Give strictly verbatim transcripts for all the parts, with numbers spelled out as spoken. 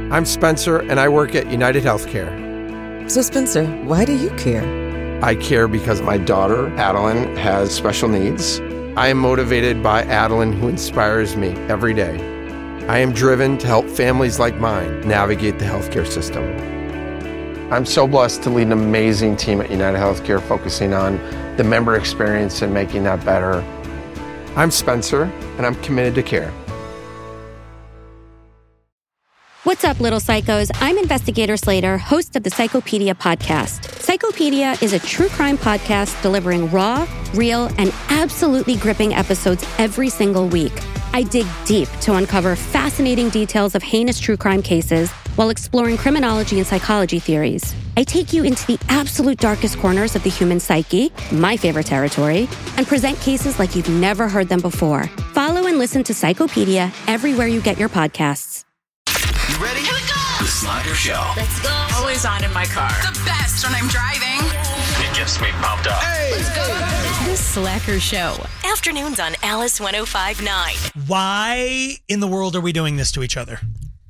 I'm Spencer, and I work at United Healthcare. So, Spencer, why do you care? I care because my daughter, Adeline, has special needs. I am motivated by Adeline, who inspires me every day. I am driven to help families like mine navigate the healthcare system. I'm so blessed to lead an amazing team at United Healthcare focusing on the member experience and making that better. I'm Spencer, and I'm committed to care. What's up, little psychos? I'm Investigator Slater, host of the Psychopedia podcast. Psychopedia is a true crime podcast delivering raw, real, and absolutely gripping episodes every single week. I dig deep to uncover fascinating details of heinous true crime cases while exploring criminology and psychology theories. I take you into the absolute darkest corners of the human psyche, my favorite territory, and present cases like you've never heard them before. Follow and listen to Psychopedia everywhere you get your podcasts. You ready? Here we go! The Slacker Show. Let's go. Always on in my car. The best when I'm driving. It gets me pumped up. Hey! Let's go. The Slacker Show. Afternoons on Alice one oh five point nine. Why in the world are we doing this to each other?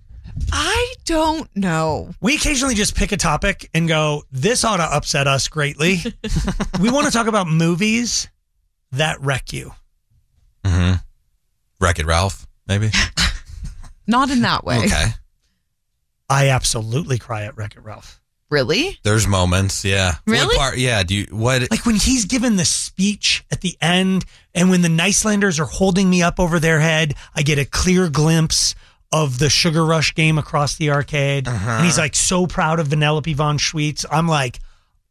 I don't know. We occasionally just pick a topic and go, this ought to upset us greatly. We want to talk about movies that wreck you. Mm-hmm. Wreck-It Ralph, maybe? Not in that way. Okay. I absolutely cry at Wreck-It Ralph. Really? There's moments, yeah. Really? What part? Yeah. Do you what? Like when he's given the speech at the end, and when the Nicelanders are holding me up over their head, I get a clear glimpse of the Sugar Rush game across the arcade, Uh-huh. and he's like so proud of Vanellope von Schweetz. I'm like,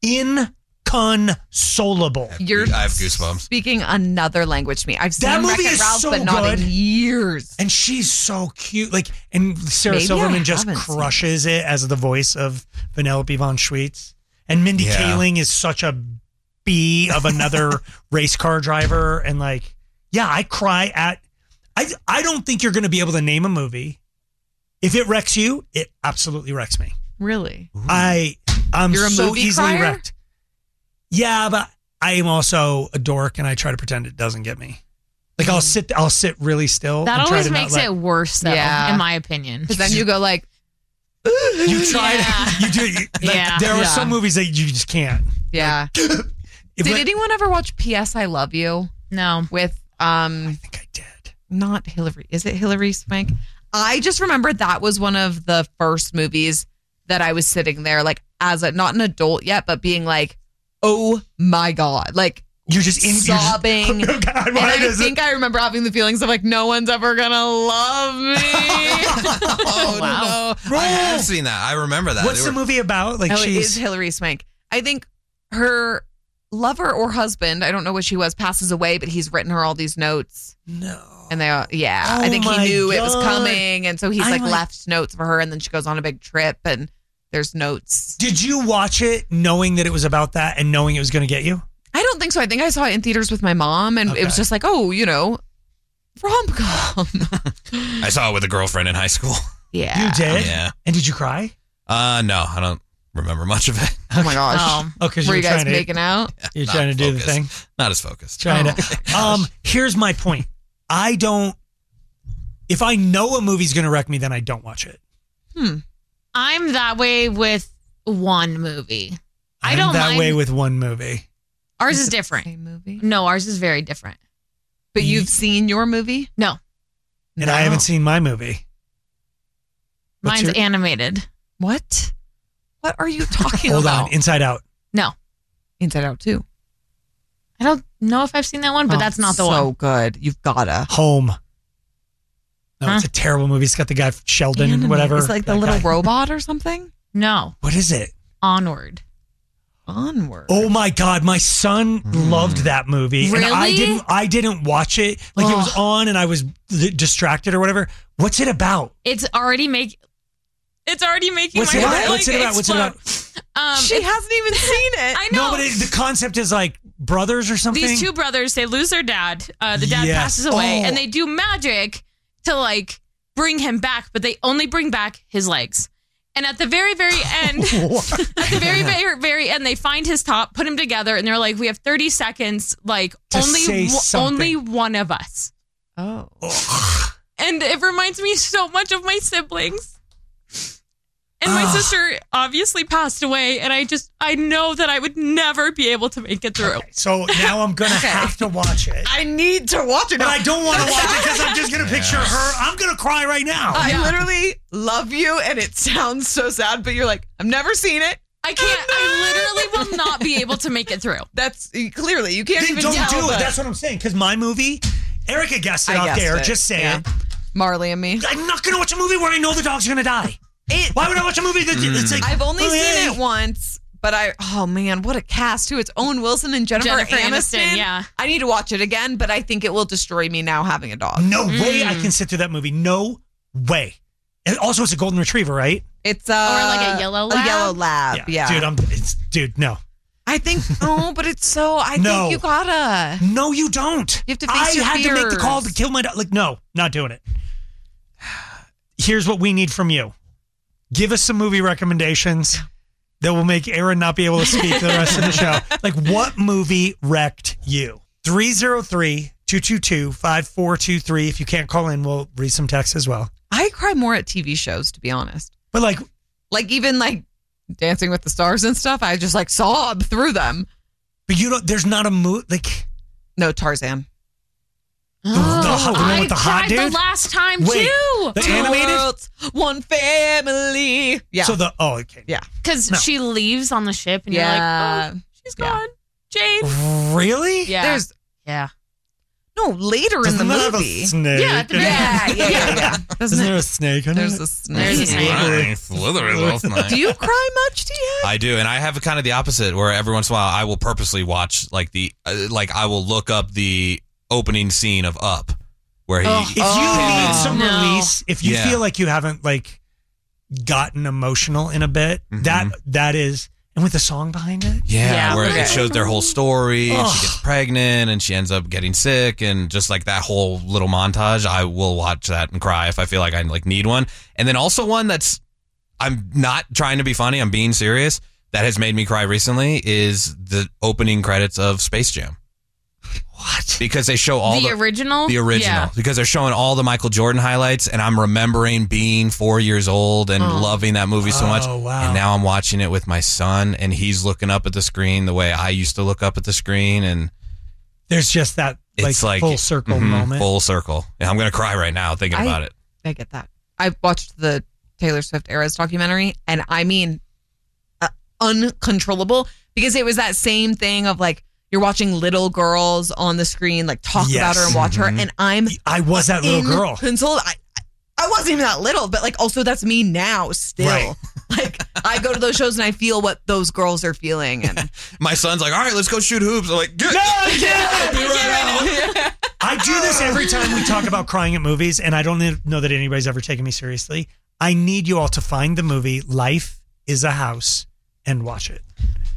inconsolable. You're I have goosebumps. speaking another language to me. I've seen That movie Wreck-It is Ralph, so but not good. in years. And she's so cute. Like, and Sarah Maybe I Silverman just haven't seen crushes it as the voice of Vanellope von Schweetz. And Mindy Yeah. Kaling is such a bee of another race car driver. And like, yeah, I cry at. I I don't think you're going to be able to name a movie. If it wrecks you, it absolutely wrecks me. Really? I I'm You're a so movie easily crier? wrecked. Yeah, but I am also a dork, and I try to pretend it doesn't get me. Like I'll sit, I'll sit really still. That and try always to not makes let- it worse, though, Yeah. in my opinion. Because then you go like, You try Yeah. to, you do. You, like, Yeah. There are Yeah. some movies that you just can't. yeah. If Did I- anyone ever watch P S I Love You No. with um I think I did. not Hillary? Is it Hillary Swank? I just remember that was one of the first movies that I was sitting there like as a not an adult yet, but being like, oh my God, like You're just in you're just- sobbing. Oh God, And why I does think it? I remember having the feelings of like, no one's ever gonna love me. Oh, Wow. no. I have seen that. I remember that. What's They the were- movie about? Like Oh, it is she's Hillary Swank. I think her lover or husband, I don't know what she was, passes away, but he's written her all these notes. no. And they, uh, yeah, Oh I think he my knew it was God. coming, and so he's I'm like like- left notes for her, and then she goes on a big trip, and there's notes. Did you watch it knowing that it was about that and knowing it was going to get you? I don't think so. I think I saw it in theaters with my mom, and it was Okay. just like, oh, you know, rom com. I saw it with a girlfriend in high school. Yeah, You did? Yeah. And did you cry? Uh, no, I don't remember much of it. Oh my gosh. Oh. Oh, because Were you're you guys trying to, making out? you're Not trying to do the focused. thing. Not as focused. Trying Oh. to. Um, here's my point. I don't. If I know a movie's going to wreck me, then I don't watch it. I'm that way with one movie. I I'm don't that mind. way with one movie. Ours is Is it the different. Same movie, No, ours is very different. but you've seen your movie, No, And No. I haven't seen my movie. What's mine's your- animated. What? What are you talking Hold about? on. Inside Out. No, Inside Out too. I don't know if I've seen that one, but Oh, that's not the so one. good. You've gotta. Home. No, Huh? it's a terrible movie. It's got the guy Sheldon, Animate. whatever. It's like the that little guy. robot or something. No, What is it? Onward. Onward. Oh my God, my son loved that movie, and I Really? didn't. I didn't watch it. Like it was on, and I was d- distracted or whatever. What's it about? It's already make. It's already making What's my it heart about? like What's it about? What's it about? explode. Um, she it's- hasn't even seen it. I know. No, but it, the concept is like brothers or something. These two brothers, they lose their dad. Uh, the dad Yes. passes away, Oh. and they do magic to like bring him back, but they only bring back his legs. And at the very, very end, at the very, very, very end, they find his top, put him together, and they're like, "We have thirty seconds. Like To only, say w- something. only one of us." Oh. And it reminds me so much of my siblings. And my sister obviously passed away, and I just, I know that I would never be able to make it through. Okay, so now I'm going to have to watch it. I need to watch it. But I don't want to watch it because I'm just going to picture her. I'm going to cry right now. I Yeah. literally love you, and it sounds so sad, but you're like, I've never seen it. I can't, I literally will not be able to make it through. That's clearly, you can't Then even don't tell. do it. but- That's what I'm saying. Because my movie, Erica guessed it I off guessed there. it. Just say Yeah. it. Marley and me. I'm not going to watch a movie where I know the dog's going to die. It, Why would I watch a movie that it's like, I've only oh, seen hey. it once, but I, oh man, what a cast too. It's Owen Wilson and Jennifer, Jennifer Aniston. Aniston, yeah. I need to watch it again, but I think it will destroy me now having a dog. No way I can sit through that movie. No way. And also, it's a golden retriever, right? It's uh, Or like a yellow lab? A yellow lab, yeah. Dude, I'm, it's, dude, no. I think, oh, but it's so, I No. think you gotta. No, you don't. You have to face I your had to make the fears. call to kill my dog. Like, no, not doing it. Here's what we need from you. Give us some movie recommendations that will make Aaron not be able to speak the rest of the show. Like, what movie wrecked you? three oh three, two two two, five four two three. If you can't call in, we'll read some text as well. I cry more at T V shows, to be honest. But like, Like even like Dancing with the Stars and stuff, I just like sob through them. but you don't, there's not a movie, like, No, Tarzan. the, the, hot- the one I with the hot cried dude? the last time Wait, too. the Two animated? worlds, one family. Yeah. So the, oh, okay. yeah. Because No. she leaves on the ship, and Yeah. you're like, oh, she's Yeah. gone. Jade. Really? Yeah. There's yeah. no later in Doesn't the that have a movie. snake? Yeah, at the in it? Yeah, yeah, yeah, yeah. Isn't Doesn't there it? a snake in There's it? a snake. There's a snake. Nice, slithery little snake. Do you cry much, T A? I do, and I have kind of the opposite, where every once in a while I will purposely watch like the uh, like I will look up the opening scene of Up, where he. If you need some no. release, if you Yeah. feel like you haven't like gotten emotional in a bit, Mhm. that that is, and with the song behind it, Yeah, Yeah. where Okay. it shows their whole story. And Ugh. she gets pregnant and she ends up getting sick, and just like that whole little montage, I will watch that and cry if I feel like I like need one. And then also one that's I'm not trying to be funny, I'm being serious. That has made me cry recently is the opening credits of Space Jam. what? Because they show all the, the, original. the original Yeah. because they're showing all the Michael Jordan highlights, and I'm remembering being four years old and loving that movie so much. Oh, wow. And now I'm watching it with my son, and he's looking up at the screen the way I used to look up at the screen, and There's just that like, it's like full circle mhm, moment. Full circle. And I'm gonna cry right now thinking I- about it. I get that. I watched the Taylor Swift Eras documentary, and I mean, uh, uncontrollable, because it was that same thing of like you're watching little girls on the screen like talk Yes. about her and watch her, and I'm I was that little girl. Console. I, I wasn't even that little, but like also that's me now still. Right. Like I go to those shows and I feel what those girls are feeling, and My son's like, all right, let's go shoot hoops. I'm like, get, No, I can't. be right out. I do this every time we talk about crying at movies, and I don't know that anybody's ever taken me seriously. I need you all to find the movie Life is a House and watch it.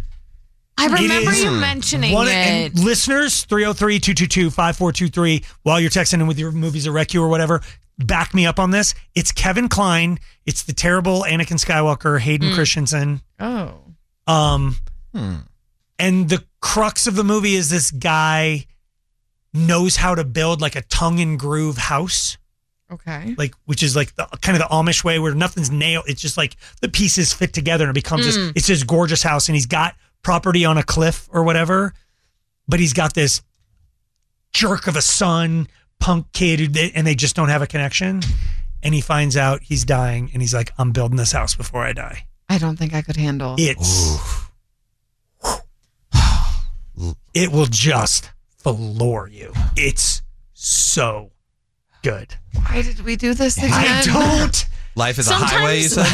I remember is you mentioning One, it. and listeners, three oh three, two two two, five four two three, while you're texting in with your movies that wreck you or whatever, back me up on this. It's Kevin Kline. It's the terrible Anakin Skywalker, Hayden Christensen. oh, Um, Hmm. And the crux of the movie is this guy knows how to build like a tongue and groove house, okay. like which is like the kind of the Amish way where nothing's nailed. It's just like the pieces fit together and it becomes this. It's this gorgeous house, and he's got property on a cliff or whatever, but he's got this jerk of a son, punk kid, who- and they just don't have a connection. And he finds out he's dying, and he's like, "I'm building this house before I die." I don't think I could handle. It's it will just floor you. It's so good. Why did we do this again? I don't. Life is Sometimes- a highway, you said?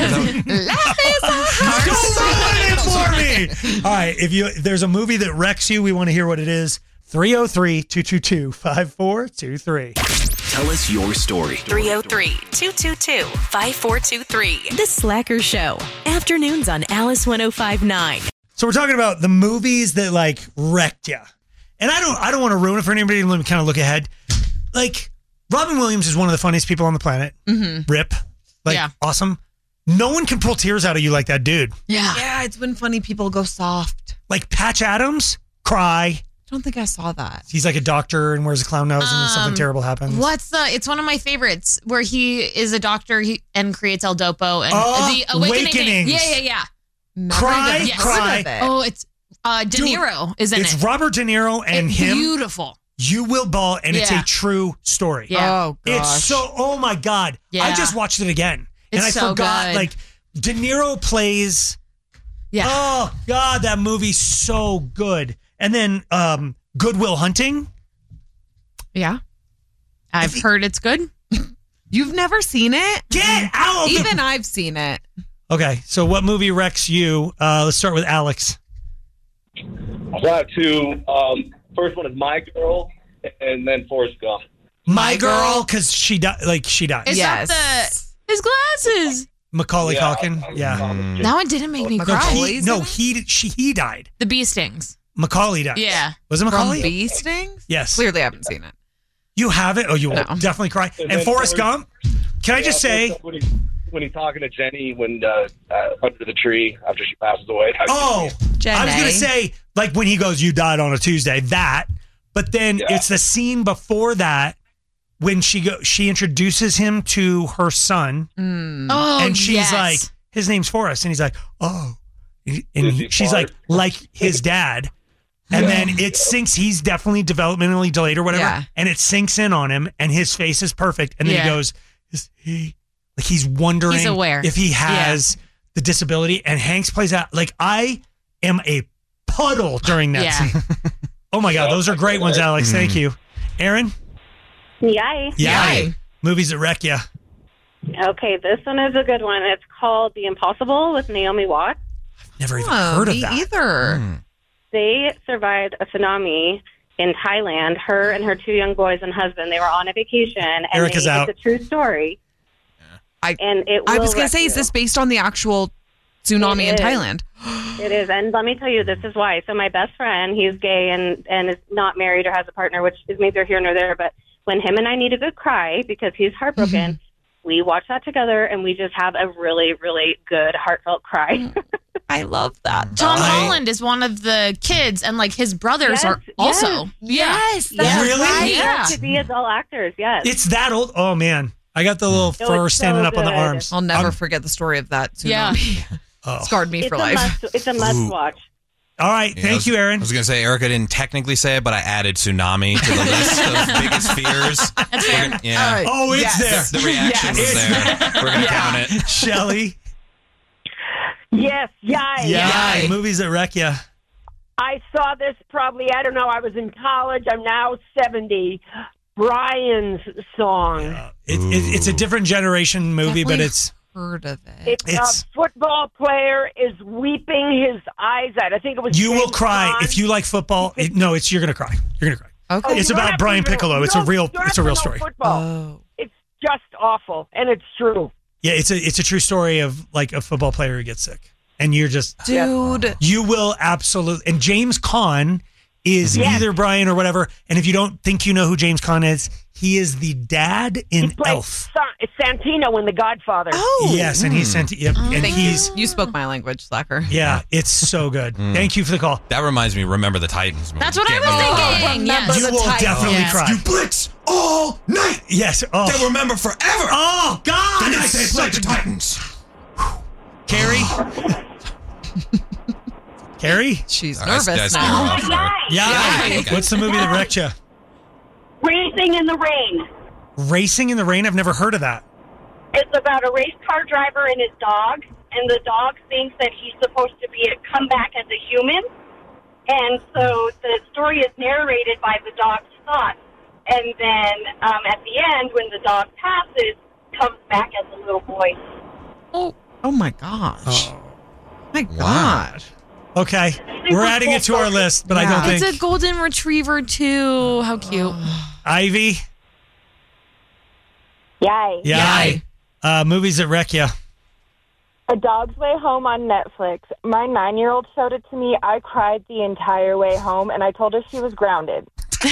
Don't ruin it for me. All right, if you if there's a movie that wrecks you, we want to hear what it is. three oh three, two two two, five four two three. Tell us your story. three oh three, two two two, five four two three. The Slacker Show. Afternoons on Alice one oh five point nine. So we're talking about the movies that like wrecked you. And I don't I don't want to ruin it for anybody. Let me kind of look ahead. Like Robin Williams is one of the funniest people on the planet. Mm-hmm. Rip. Like Yeah. awesome. No one can pull tears out of you like that dude. Yeah. Yeah, it's when funny people go soft. Like Patch Adams, cry. I don't think I saw that. He's like a doctor and wears a clown nose, and then something Um, terrible happens. What's the? It's one of my favorites where he is a doctor he, and creates El Dopo and Oh, the Awakening. Awakenings. Yeah, yeah, yeah. Never Cry, even Yes. cry. heard of it. Oh, it's uh, De Dude, Niro is in It's it. Robert De Niro and It's him. Beautiful. You will bawl, and it's Yeah. a true story. Yeah. Oh, gosh. It's so, oh my God. I Yeah. just watched it again. and It's I so forgot, good. like, De Niro plays, Yeah. oh God, that movie's so good. And then um, Good Will Hunting. Yeah. I've heard it's good. You've never seen it? Get out of the- Even I've seen it. Okay, so what movie wrecks you? Uh, let's start with Alex. I got two. Um, first one is My Girl, and then Forrest Gump. My Girl, because she died. Like she died. Is Yes. that the his glasses? Macaulay Yeah. Culkin. Yeah. That one didn't make me No, cry. he, no, he she he died. The bee stings. Macaulay died. Yeah. Was it From Macaulay? Bee Stings? Yes. Clearly I haven't seen it. You have it. Oh, you will No. definitely cry. And And then Forrest Forrest- Gump. Can I just Yeah, say? Forrest Gump, when, he, when he's talking to Jenny when uh, uh, under the tree after she passes away. Oh, Jenny. I was gonna say like when he goes, "You died on a Tuesday." That, but then Yeah. it's the scene before that when she go she introduces him to her son, Oh, and she's yes. like, "His name's Forrest," and he's like, "Oh," and Is he she's like, Forrest? "Like his dad." And then it sinks. He's definitely developmentally delayed or whatever, Yeah. and it sinks in on him, and his face is perfect. And then Yeah. he goes, "Is he?" Like he's wondering He's aware. if he has the disability. And Hanks plays out like I am a puddle during that Yeah. scene. Oh my God, those are great ones, Alex. Thank you, Aaron. Yay. Yay. Movies that wreck you. Okay, this one is a good one. It's called The Impossible with Naomi Watts. Never even Oh, heard of me that. either. They survived a tsunami in Thailand. Her and her two young boys and husband, they were on a vacation. And Erica's they, out. It's a true story. I, And it I will was going wreck to say, is you. this based on the actual tsunami It in is. Thailand? It is, and let me tell you, this is why. So my best friend, he's gay and and is not married or has a partner, which is neither here nor there. But when him and I need a good cry because he's heartbroken, Mm-hmm. we watch that together, and we just have a really, really good heartfelt cry. I love that. Tom I- Holland is one of the kids, and like his brothers Yes, are also. Yes. Yes, Really? right. Yeah. To be adult actors, yes. It's that old. Oh man, I got the little No, fur it's standing so up on the good. arms. I'll never I'm- forget the story of that Yeah. tsunami. oh. Scarred me it's for a life. must. It's a must watch. All right, Yeah, thank I was- you, Aaron. I was going to say, Erica didn't technically say it, but I added tsunami to the list of biggest fears. That's We're fair. gonna- yeah. Oh, it's Yes. there. The reaction Yes. was there. We're going to count it. Shelly. Yes, yay. Yeah. Yay. Movies that wreck you. I saw this probably, I don't know, I was in college. I'm now seventy. Brian's song. Uh, it, it, it's a different generation movie, but Definitely it's heard of it. It's, It's- a football player is weeping his eyes out. I think it was you will James cry Bond. if you like football. It, no, it's you're gonna cry. You're gonna cry. Okay. Oh, It's you don't about have to Brian even- Piccolo. you It's a don't- real- you don't it's have a real to know story. Football. Oh. It's just awful, and it's true. Yeah, it's a it's a true story of like a football player who gets sick, and you're just Dude. you will absolutely. And James Caan is Yes. either Brian or whatever. And if you don't think you know who James Caan is, he is the dad in He played Elf. Sa- Santino in The Godfather. Oh. Yes, and he's sent. Yep, and Thank he's you. You spoke my language, Slacker. yeah, it's so good. Thank you for the call. That reminds me, Remember the Titans movie. That's what I Can't was remember. thinking. remember Yes. You the will Titans. definitely Yes. cry. You blitz all night. Yes. Oh. They'll remember forever. Oh God! the night it's they played such the a- Titans. Carrie. Carrie. She's All right, I- I nervous scared her now. off there. Yeah. Yeah. What's the movie that wrecked you? Racing in the Rain. Racing in the Rain. I've never heard of that. It's about a race car driver and his dog, and the dog thinks that he's supposed to be come back as a human, and so the story is narrated by the dog's son, and then um, at the end, when the dog passes, comes back as a little boy. Oh, oh my gosh. Oh. My God. Okay, we're adding it to our list, but I don't It's think a golden retriever too. How cute. Ivy. Yay. Yeah. Yay. Uh, movies that wreck you. A Dog's Way Home on Netflix. My nine-year-old showed it to me. I cried the entire way home, and I told her she was grounded. She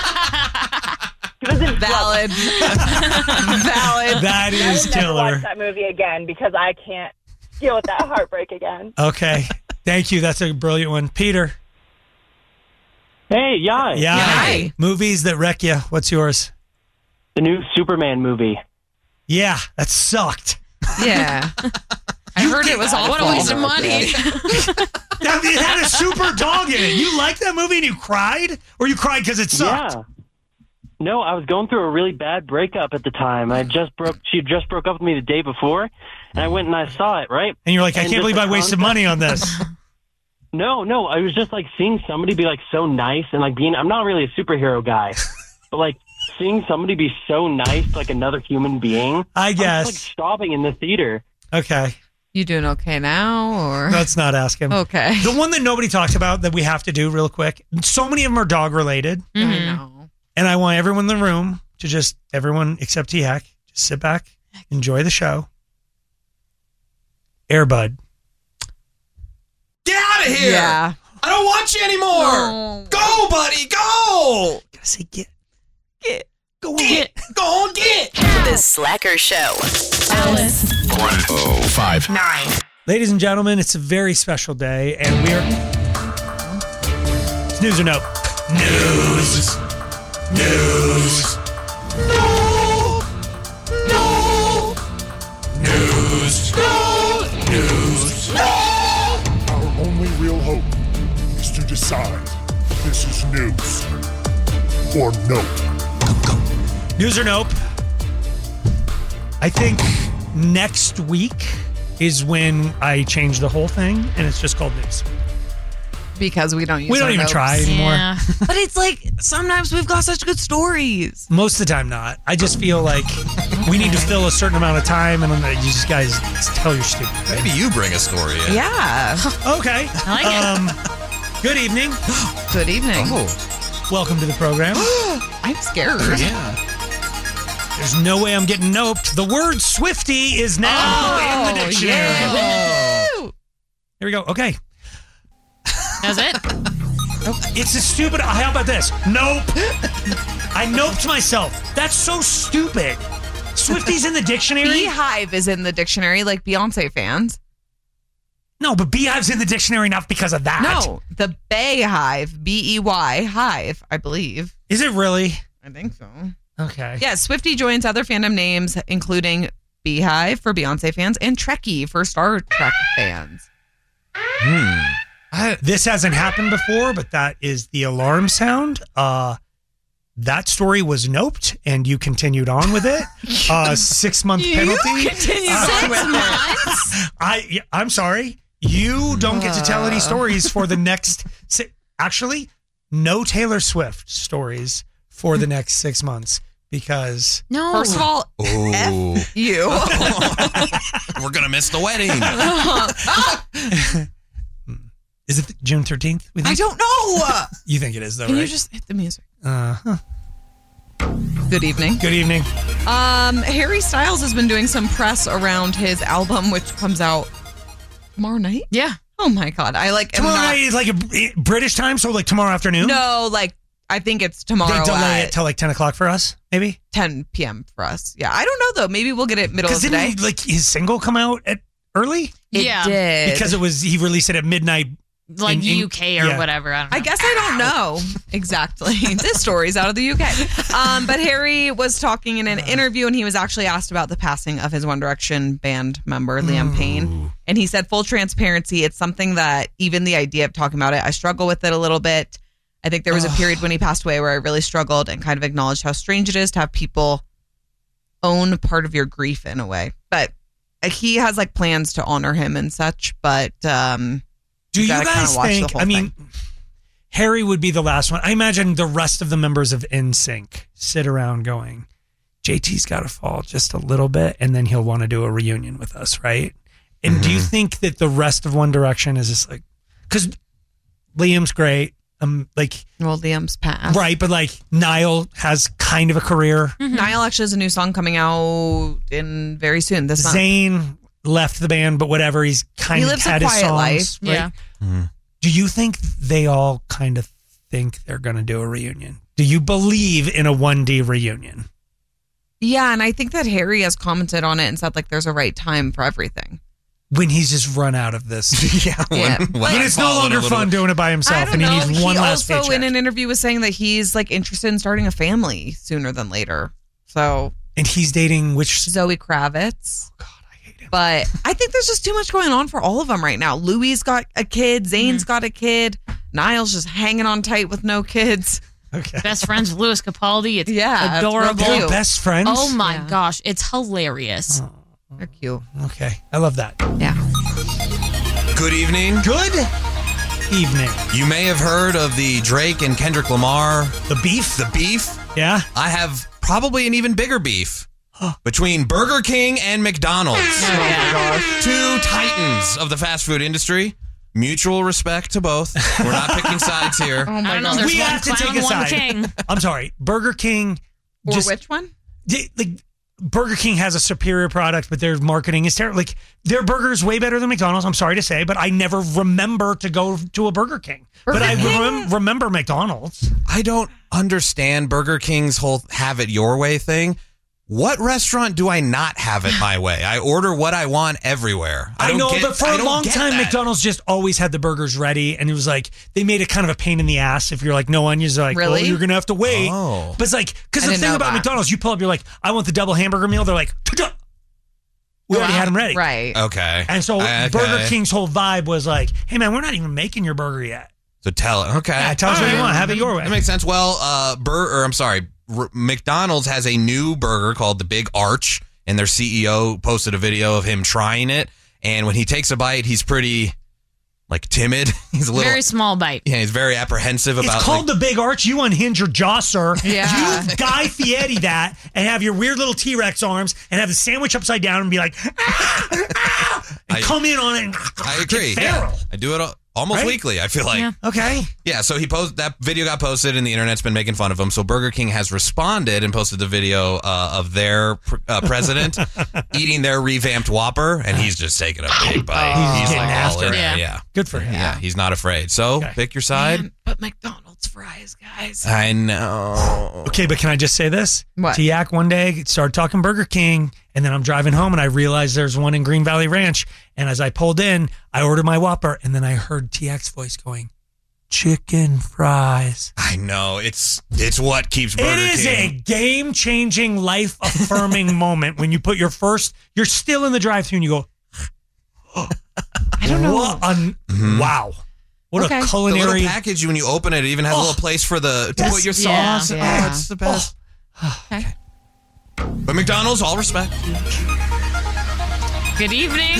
was in Valid. Valid. That I is would never watch killer. that movie again because I can't deal with that heartbreak again. Okay, thank you. That's a brilliant one, Peter. Hey, Yai. Yeah. Hi. Movies that wreck you. What's yours? The new Superman movie. Yeah, that sucked. Yeah. I heard it was awful. What a waste of money. Yeah, it had a super dog in it. You liked that movie and you cried? Or you cried because it sucked? Yeah. No, I was going through a really bad breakup at the time. I just broke. She just broke up with me the day before, and I went and I saw it. Right, and you're like, I and can't believe I wasted concept- money on this. No, no, I was just like seeing somebody be like so nice and like being. I'm not really a superhero guy, but like seeing somebody be so nice to like another human being. I guess I was, like stopping in the theater. Okay. You doing okay now, or let's not ask him? Okay. The one that nobody talks about that we have to do real quick. So many of them are dog related. Mm-hmm. I know. And I want everyone in the room to just, everyone except T-Hack, just sit back, enjoy the show. Airbud. Get out of here! Yeah. I don't want you anymore! No. Go, buddy, go! Gotta say get. Get. Go on. Get. Go on, get! The Slacker Show. Alice. one oh five. Nine. Ladies and gentlemen, it's a very special day, and we are... It's news or no? News. News. No. No. News. No. News. No. Our only real hope is to decide this is news or nope. News or nope? I think next week is when I change the whole thing, and it's just called news. Because we don't use We don't our even notes. try anymore. Yeah. But it's like sometimes we've got such good stories. Most of the time, not. I just feel like we need to fill a certain amount of time, and then you just guys tell your stupid thing. Maybe you bring a story in. Yeah. Okay. I like it. Um, good evening. Good evening. Oh. Welcome to the program. I'm scared. Yeah. There's no way I'm getting noped. The word Swifty is now Oh, in the dictionary. yeah. Here we go. Okay. That's it? It's a stupid. How about this? Nope. I noped myself. That's so stupid. Swifty's in the dictionary? Beehive is in the dictionary, like Beyonce fans. No, but Beehive's in the dictionary not because of that. No, the Bayhive, B E Y, hive, I believe. Is it really? I think so. Okay. Yeah, Swifty joins other fandom names, including Beehive for Beyonce fans and Trekkie for Star Trek fans. Hmm. I, this hasn't happened before, but that is the alarm sound. Uh, that story was noped, and you continued on with it. Uh, six month penalty. You continued Uh, on with it. I I'm sorry. You don't get to tell any stories for the next. Si- Actually, no Taylor Swift stories for the next six months because. No. First of all, Oh. F you. We're going to miss the wedding. Is it June thirteenth? I don't know. You think it is, though, Can right? you just hit the music? Uh huh. Good evening. Good evening. Um, Harry Styles has been doing some press around his album, which comes out tomorrow night. Yeah. Oh my god, I like am Tomorrow not- night is like a British time, so like tomorrow afternoon. No, like I think it's tomorrow. They delay at it till like ten o'clock for us, maybe ten p.m. for us. Yeah, I don't know though. Maybe we'll get it middle of because the day. didn't like his single come out at early? It Yeah. did. Because it was he released it at midnight. Like in- in- U K or yeah. whatever. I don't know. I guess I don't know exactly. This story's out of the U K. Um, but Harry was talking in an interview, and he was actually asked about the passing of his One Direction band member, Liam Payne. And he said, full transparency, it's something that even the idea of talking about it, I struggle with it a little bit. I think there was a period when he passed away where I really struggled and kind of acknowledged how strange it is to have people own part of your grief in a way. But uh, he has like plans to honor him and such. But um, Do you gotta kinda guys watch the think? whole I mean, thing. Harry would be the last one. I imagine the rest of the members of N Sync sit around going, "J T's got to fall just a little bit, and then he'll want to do a reunion with us, right?" And Mm-hmm. do you think that the rest of One Direction is just like, because Liam's great, um, like well, Liam's passed. right, but like Niall has kind of a career. Niall actually has a new song coming out in very soon. This month. Zayn left the band, but whatever. He's kind He of lives a had his quiet songs. life. Right? Yeah. Do you think they all kind of think they're going to do a reunion? Do you believe in a one D reunion? Yeah, and I think that Harry has commented on it and said like there's a right time for everything. when he's just run out of this. yeah. Yeah. When, When it's no longer fun doing it by I himself don't and he know. needs one he last also paycheck. in an interview was saying that he's like interested in starting a family sooner than later. So and he's dating which Zoe Kravitz. Oh God, I hate him. But I think there's just too much going on for all of them right now. Louis got a kid. Zane's mm-hmm. got a kid. Niall's just hanging on tight with no kids. Okay. Best friends with Louis Capaldi. It's yeah, adorable. They're best friends. Oh my yeah. gosh, it's hilarious. Oh. They're cute. Okay, I love that. Yeah. Good evening. Good evening. You may have heard of the Drake and Kendrick Lamar. The beef? The beef? Yeah. I have probably an even bigger beef between Burger King and McDonald's. Oh my gosh. Two titans of the fast food industry. Mutual respect to both. We're not picking sides here. Oh my I don't know. God. There's We one have to clown, take a one side. king. I'm sorry. Burger King. Or just, which one? they- like Burger King has a superior product, but their marketing is terrible. Like their burger is way better than McDonald's. I'm sorry to say, but I never remember to go to a Burger King. Burger but I King? rem- remember McDonald's. I don't understand Burger King's whole have it your way thing. What restaurant do I not have it my way? I order what I want everywhere. I, I, don't know, get- but for I a don't long get time, that. McDonald's just always had the burgers ready, and it was like they made it kind of a pain in the ass. If you're like no onions, they're like, Really? oh, you're gonna have to wait. Oh. But it's like because I the didn't thing know about that. McDonald's, you pull up, you're like, I want the double hamburger meal. They're like, "Ta-da!" we already had them ready, Right. Okay. And so Okay. Burger King's whole vibe was like, hey man, we're not even making your burger yet. So tell it. Okay. Yeah, tell us All what you right. want. Have it your way. That makes sense. Well, uh, Bur- or I'm sorry, R- McDonald's has a new burger called the Big Arch, and their C E O posted a video of him trying it. And when he takes a bite, he's pretty like timid. He's a little Very small bite. Yeah, he's very apprehensive about. It's called like, the Big Arch. You unhinge your jaw, sir. Yeah. You Guy Fieri that and have your weird little T-Rex arms and have the sandwich upside down and be like, ah, ah, and I- come in on it. And I agree. get Yeah. feral. I do it al- almost Right? weekly. I feel like. Yeah. Okay. Yeah, so he posted that video got posted and the internet's been making fun of him. So Burger King has responded and posted the video uh, of their pr- uh, president eating their revamped Whopper, and he's just taking a big bite. Oh. he's Getting like all after in it. there. Yeah. Yeah, Good for him. yeah, he's not afraid. So Okay. pick your side. Man, but McDonald's fries, guys. I know. Okay, but can I just say this? What? T-Yak one day started talking Burger King, and then I'm driving home, and I realized there's one in Green Valley Ranch. And as I pulled in, I ordered my Whopper, and then I heard T-Yak's voice going, chicken fries. I know. It's it's what keeps Burger It is King. a game-changing, life-affirming moment when you put your first, you're still in the drive-thru, and you go, I don't know. what a, wow. What Okay. a the culinary. little package when you open it, it even has a Oh. little place for the to Yes. put your Yeah. sauce. Yeah. Oh, it's the best. Okay. But McDonald's, all respect. Good evening.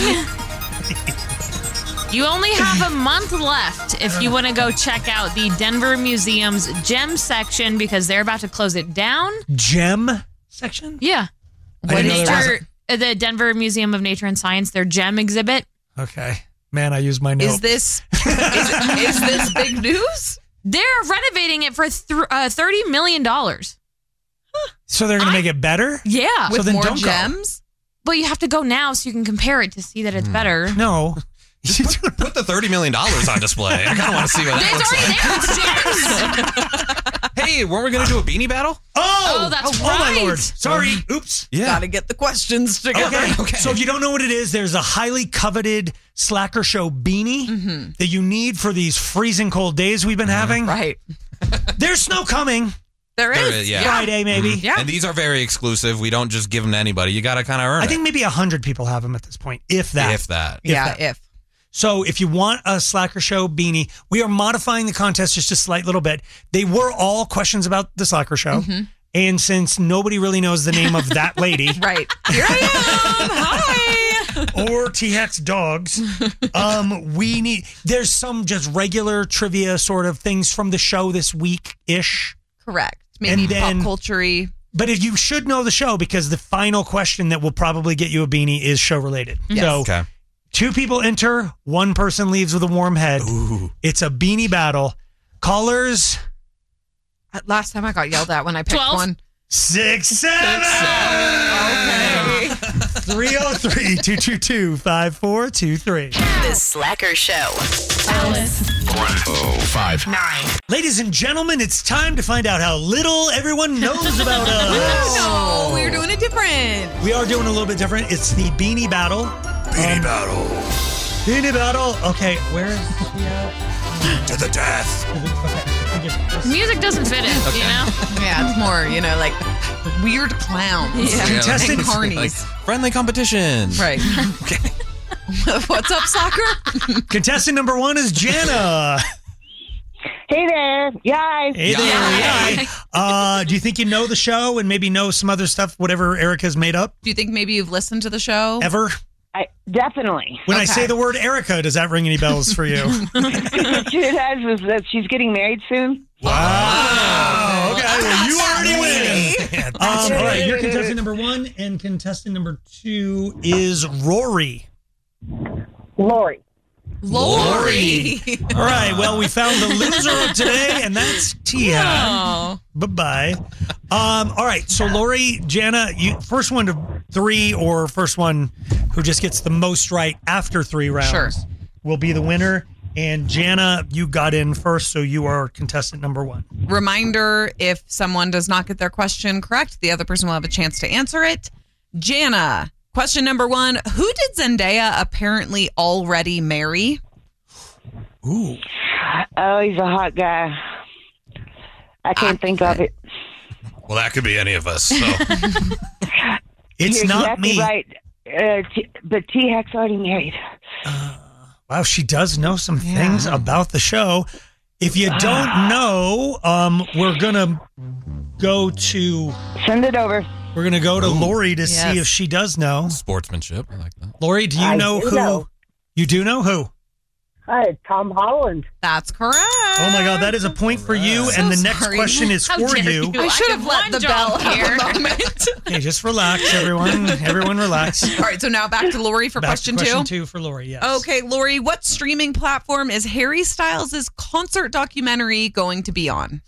You only have a month left if you want to go check out the Denver Museum's gem section because they're about to close it down. Gem section? Yeah. I didn't know there was Nature, uh, the Denver Museum of Nature and Science, their gem exhibit. Okay. Man, I used my note. Is this is, is this big news? They're renovating it for th- uh, thirty million dollars. So they're going to make it better? Yeah. So With then more don't go. gems? But you have to go now so you can compare it to see that it's better. No. Put the thirty million dollars on display. I kind of want to see what that It's looks already like. there. It's gems. Hey, weren't we going to do a beanie battle? Oh, Oh, that's oh, oh my right. lord. Sorry. Oops. Yeah. Gotta get the questions together. Okay. Okay. So if you don't know what it is, there's a highly coveted Slacker Show beanie that you need for these freezing cold days we've been having. Right. There's snow coming. There There is. is, yeah. Friday, maybe. Yeah. And these are very exclusive. We don't just give them to anybody. You got to kind of earn I it. think maybe one hundred people have them at this point, if that. If that. If yeah, that. if. So if you want a Slacker Show beanie, we are modifying the contest just a slight little bit. They were all questions about the Slacker Show. And since nobody really knows the name of that lady Right. Here I am. Hi. or T-Hack's dogs, um, we need, there's some just regular trivia sort of things from the show this week-ish. Correct. Maybe And then- pop culture-y. But if you should know the show because the final question that will probably get you a beanie is show related. Yes. So Okay. two people enter, one person leaves with a warm head. Ooh. It's a beanie battle. Callers Last time I got yelled at when I picked twelve. one. six seven Okay. three oh three, two two two, five four two three. The Slacker Show. Alice. one oh five. Nine. Ladies and gentlemen, it's time to find out how little everyone knows about us. No, we're doing it different. We are doing a little bit different. It's the beanie battle. Beanie Battle. Beanie Battle. Okay, where is she at? To the death. The music doesn't fit it, you know? Yeah, it's more, you know, like weird clowns. Yeah, And Contestant- carnies. Like, friendly competition. Right. Okay. What's up, soccer? Contestant number one is Jana. Hey there, guys. Hey there. Hi. Uh, do you think you know the show and maybe know some other stuff, whatever Erica's made up? Do you think maybe you've listened to the show? Ever? I, definitely. When I Okay. say the word Erica, does that ring any bells for you? She has is that she's getting married soon. Wow. Okay, well, you already win. Um, all right, you're contestant number one, and contestant number two is Rory. Lori. Lori. All right, well, we found the loser of today, and that's Tia. Oh. Bye-bye. Um, all right, so Lori, Jana, you first one to three or first one who just gets the most right after three rounds Sure. will be the winner. And Jana, you got in first, so you are contestant number one. Reminder, if someone does not get their question correct, the other person will have a chance to answer it. Jana, question number one. Who did Zendaya apparently already marry? Ooh. Oh, he's a hot guy. I can't think of it. Well, that could be any of us. So. It's You're not exactly me. right. Uh, T- but T Hac's already married. Wow, she does know some things about the show. If you don't know, um, we're gonna go to send it over. We're gonna go to Ooh. Lori to Yes. see if she does know. Sportsmanship. I like that. Lori, do you I know do who? know. You do know who? Hi, Tom Holland. That's correct. Oh my God, that is a point for you. So and the next sorry. question is How for dare you. you. I should I have did let one the job bell here. have a moment. Okay, just relax, everyone. Everyone relax. All right, so now back to Lori for Back question, to question two. two for Lori, yes. Okay, Lori, what streaming platform is Harry Styles' concert documentary going to be on?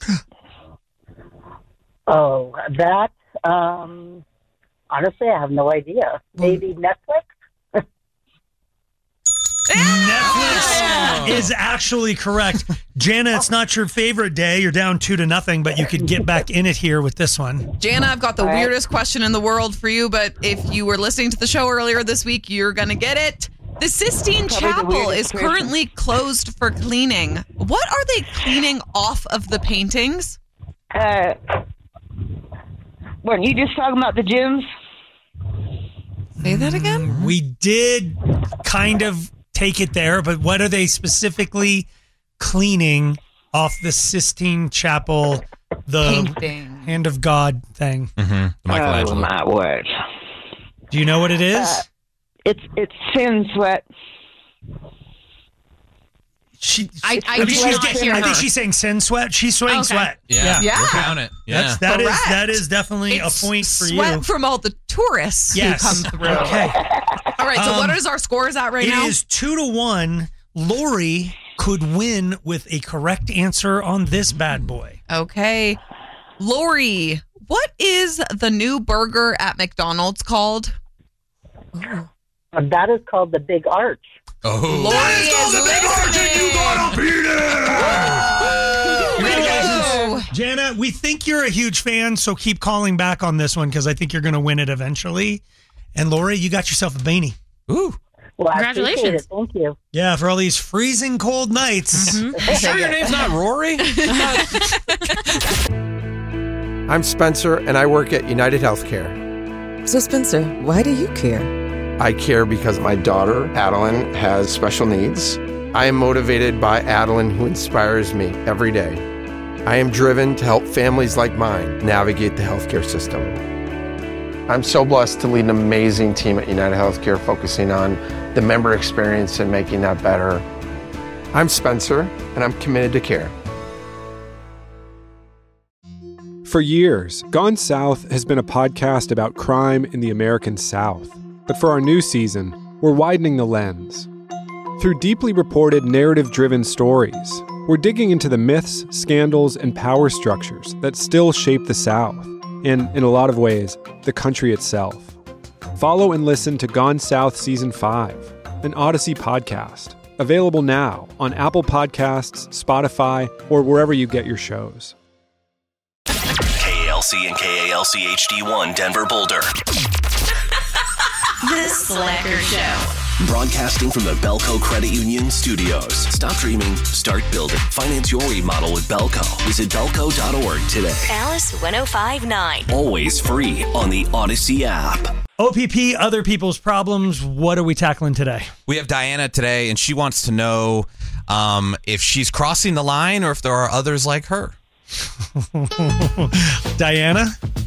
Oh, that. Um, honestly, I have no idea. Maybe Netflix. Netflix is actually correct. Jana, it's not your favorite day. You're down two to nothing, but you could get back in it here with this one. Jana, I've got the All right. weirdest question in the world for you, but if you were listening to the show earlier this week, you're going to get it. The Sistine Probably the Chapel is weirdest question. currently closed for cleaning. What are they cleaning off of the paintings? Uh, weren't you just talking about the gyms? Say that again? We did kind of take it there, but what are they specifically cleaning off the Sistine Chapel, the Painting. Hand of God thing? Mm-hmm. The Michelangelo. Oh, my word. Do you know what it is? Uh, it's it's sin sweat. She, I, I I, think did she's, not hear I think her. she's saying sin sweat. She's saying Okay. sweat. Yeah. Yeah. We'll count it. Yeah. That's, that is Correct. that is definitely It's a point for sweat you. from all the tourists Yes. who come through. Okay. All right, so Um, what is our scores at right It now? is two to one. Lori could win with a correct answer on this bad boy. Okay. Lori, what is the new burger at McDonald's called? That is called the Big Arch. Oh. Lori is listening. Congratulations. Jana, we think you're a huge fan, so keep calling back on this one because I think you're going to win it eventually. And Lori, you got yourself a beanie. Ooh. Well, I Congratulations. appreciate it. Thank you. Yeah, for all these freezing cold nights. You sure your name's not Rory? I'm Spencer, and I work at United Healthcare. So, Spencer, why do you care? I care because my daughter, Adeline, has special needs. I am motivated by Adeline, who inspires me every day. I am driven to help families like mine navigate the healthcare system. I'm so blessed to lead an amazing team at United Healthcare focusing on the member experience and making that better. I'm Spencer, and I'm committed to care. For years, Gone South has been a podcast about crime in the American South. But for our new season, we're widening the lens. Through deeply reported, narrative-driven stories, we're digging into the myths, scandals, and power structures that still shape the South, and, in a lot of ways, the country itself. Follow and listen to Gone South Season five, an Odyssey podcast, available now on Apple Podcasts, Spotify, or wherever you get your shows. K A L C and K A L C H D one Denver Boulder. The Slacker Show. Broadcasting from the Belco Credit Union studios. Stop dreaming, start building. Finance your remodel with Belco. Visit belco dot org today. Alice one oh five point nine. Always free on the Odyssey app. O P P, other people's problems. What are we tackling today? We have Diana today, and she wants to know um, if she's crossing the line or if there are others like her. Diana?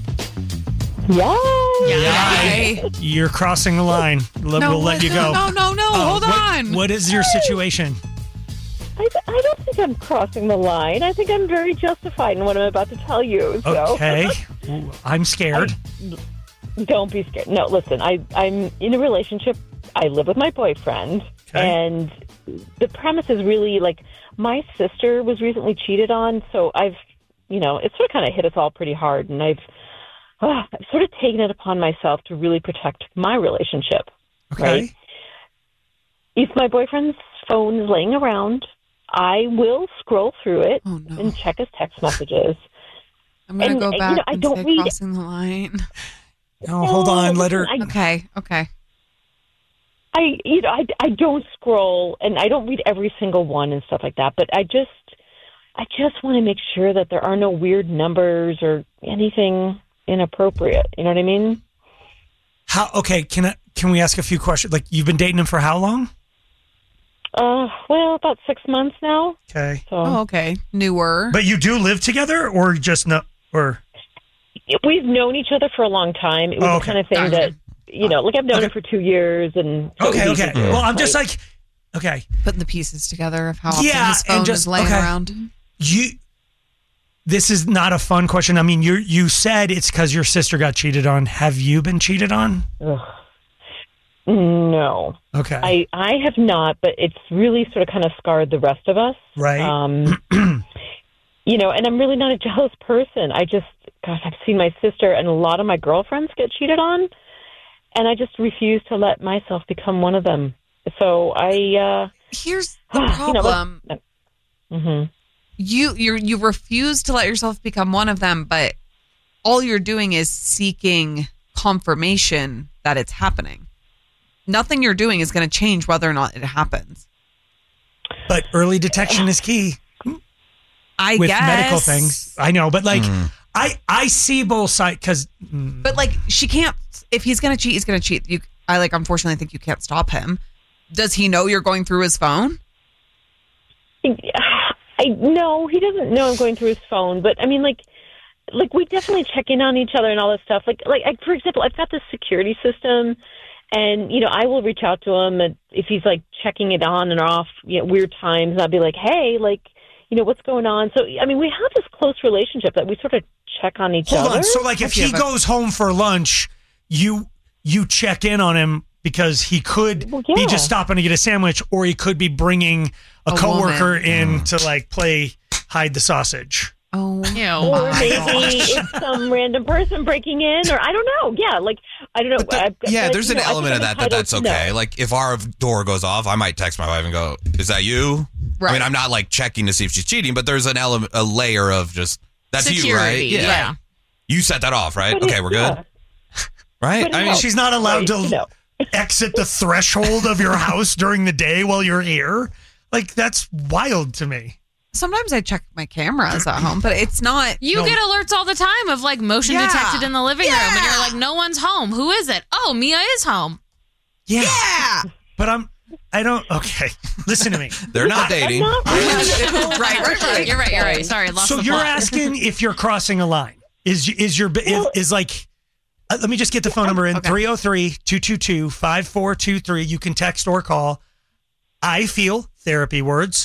Yay! Yay. You're crossing the line. We'll No, let you go. no, no, no, Oh, hold what- on. What is your situation? I, I don't think I'm crossing the line. I think I'm very justified in what I'm about to tell you. So. Okay. Ooh, I'm scared. Don't be scared. No, listen, I, I'm in a relationship. I live with my boyfriend. And the premise is really like my sister was recently cheated on. So I've, you know, it's sort of kind of hit us all pretty hard. And I've, uh, I've sort of taken it upon myself to really protect my relationship. Okay. Right? If my boyfriend's phone is laying around, I will scroll through it and check his text messages. I'm going to And, go you back know, I and don't say read- crossing the line. No, hold on. Let her. I- Okay, okay. I you know I, I don't scroll and I don't read every single one and stuff like that, but I just I just want to make sure that there are no weird numbers or anything inappropriate. You know what I mean? How? Okay. Can I? Can we ask a few questions? Like, you've been dating him for how long? Uh, well, about six months now. Okay. So Oh, okay. Newer. But you do live together, or just no? Or we've known each other for a long time. It was Oh, the okay. kind of thing that you know, like I've known him for two years, and so okay, he- okay. Well, I'm just like, okay, putting the pieces together of how often yeah, his phone and just is laying okay. around. You. This is not a fun question. I mean, you you said it's because your sister got cheated on. Have you been cheated on? Ugh. No. Okay. I, I have not, but it's really sort of kind of scarred the rest of us. Right. Um, you know, and I'm really not a jealous person. I just, gosh, I've seen my sister and a lot of my girlfriends get cheated on, and I just refuse to let myself become one of them. So I. Uh, Here's the you know, problem. let's- Mhm. You you you refuse to let yourself become one of them, but all you're doing is seeking confirmation that it's happening. Nothing you're doing is going to change whether or not it happens. But early detection is key. I with guess. medical things. I know, but like, Mm. I I see both sides because. But like, she can't. If he's going to cheat, he's going to cheat. You, I like. Unfortunately, I think you can't stop him. Does he know you're going through his phone? I no, he doesn't know I'm going through his phone, but I mean, like, like we definitely check in on each other and all this stuff. Like, like I, for example, I've got this security system, and you know, I will reach out to him and if he's like checking it on and off, you know, weird times. And I'll be like, hey, like, you know, what's going on? So, I mean, we have this close relationship that we sort of check on each Hold other. on. So, like, if he goes home for lunch, you you check in on him because he could be yeah. just stopping to get a sandwich, or he could be bringing a, A coworker woman. in to like play hide the sausage. Oh, or maybe it's some random person breaking in, or I don't know. Yeah, like I don't know. I've- Yeah, but, there's you an know, I think element of I'm that that entitled that's to know. okay. Like if our door goes off, I might text my wife and go, "Is that you?" I Right. mean, I'm not like checking to see if she's cheating, but there's an element, a layer of just that's you, right? Security, yeah. You set that off, right? But okay, it- we're good. yeah. Right? But it I mean, helps. She's not allowed Right, to you know. exit the threshold of your house during the day while you're here. Like, that's wild to me. Sometimes I check my cameras at home, but it's not. You No. get alerts all the time of like motion Yeah. detected in the living room, and Yeah. you're like, no one's home. Who is it? Oh, Mia is home. Yeah. Yeah. But I'm, I don't, okay. Listen to me. they're not dating. right, right, right. You're right. You're right. Sorry, I lost So the you're plot. asking if you're crossing a line. Is is your is, is like uh, let me just get the phone number in three oh three, two two two, five four two three. You can text or call. I feel therapy words.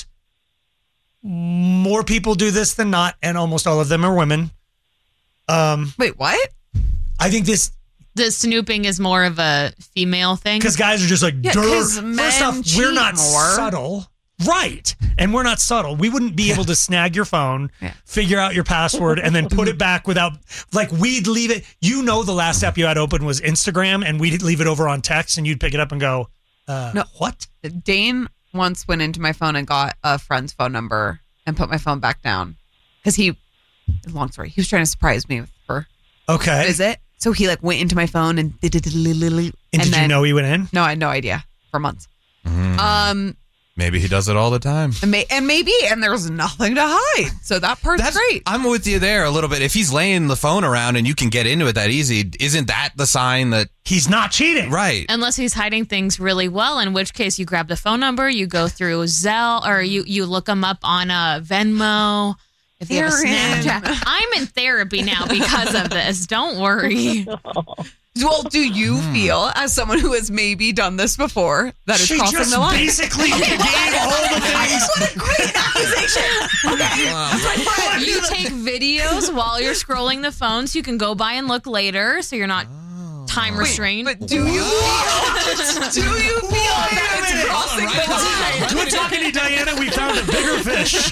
More people do this than not, and almost all of them are women. Um Wait, what? I think this The snooping is more of a female thing. because guys are just like, Yeah, "Duh." 'cause First men off, we're cheat not more. subtle. Right. And we're not subtle. We wouldn't be able to snag your phone, Yeah. figure out your password, and then put it back without, like, we'd leave it. You know, the last app you had open was Instagram, and we'd leave it over on text, and you'd pick it up and go, uh, No. what? Dane once went into my phone and got a friend's phone number and put my phone back down because he, long story, he was trying to surprise me with her Okay. visit. So he like went into my phone and did it. And, And did you then- know he went in? No, I had no idea. for months. Mm. Um, Maybe he does it all the time. and, may, and maybe, and there's nothing to hide. So that part's That's great. I'm with you there a little bit. If he's laying the phone around and you can get into it that easy, isn't that the sign that he's not cheating? Right. Unless he's hiding things really well, in which case you grab the phone number, you go through Zelle, or you, you look him up on a Venmo. If you have a Aaron. Snapchat. I'm in therapy now because of this. Don't worry. Well, do you feel, as someone who has maybe done this before, that is She crossing just the line? basically gave all the things. What a great accusation. Okay. That's my friend. You take videos while you're scrolling the phone so you can go by and look later so you're not time restrained. But do you feel, do you feel that it's crossing the line? Good talking to you, Diana. We found a bigger fish.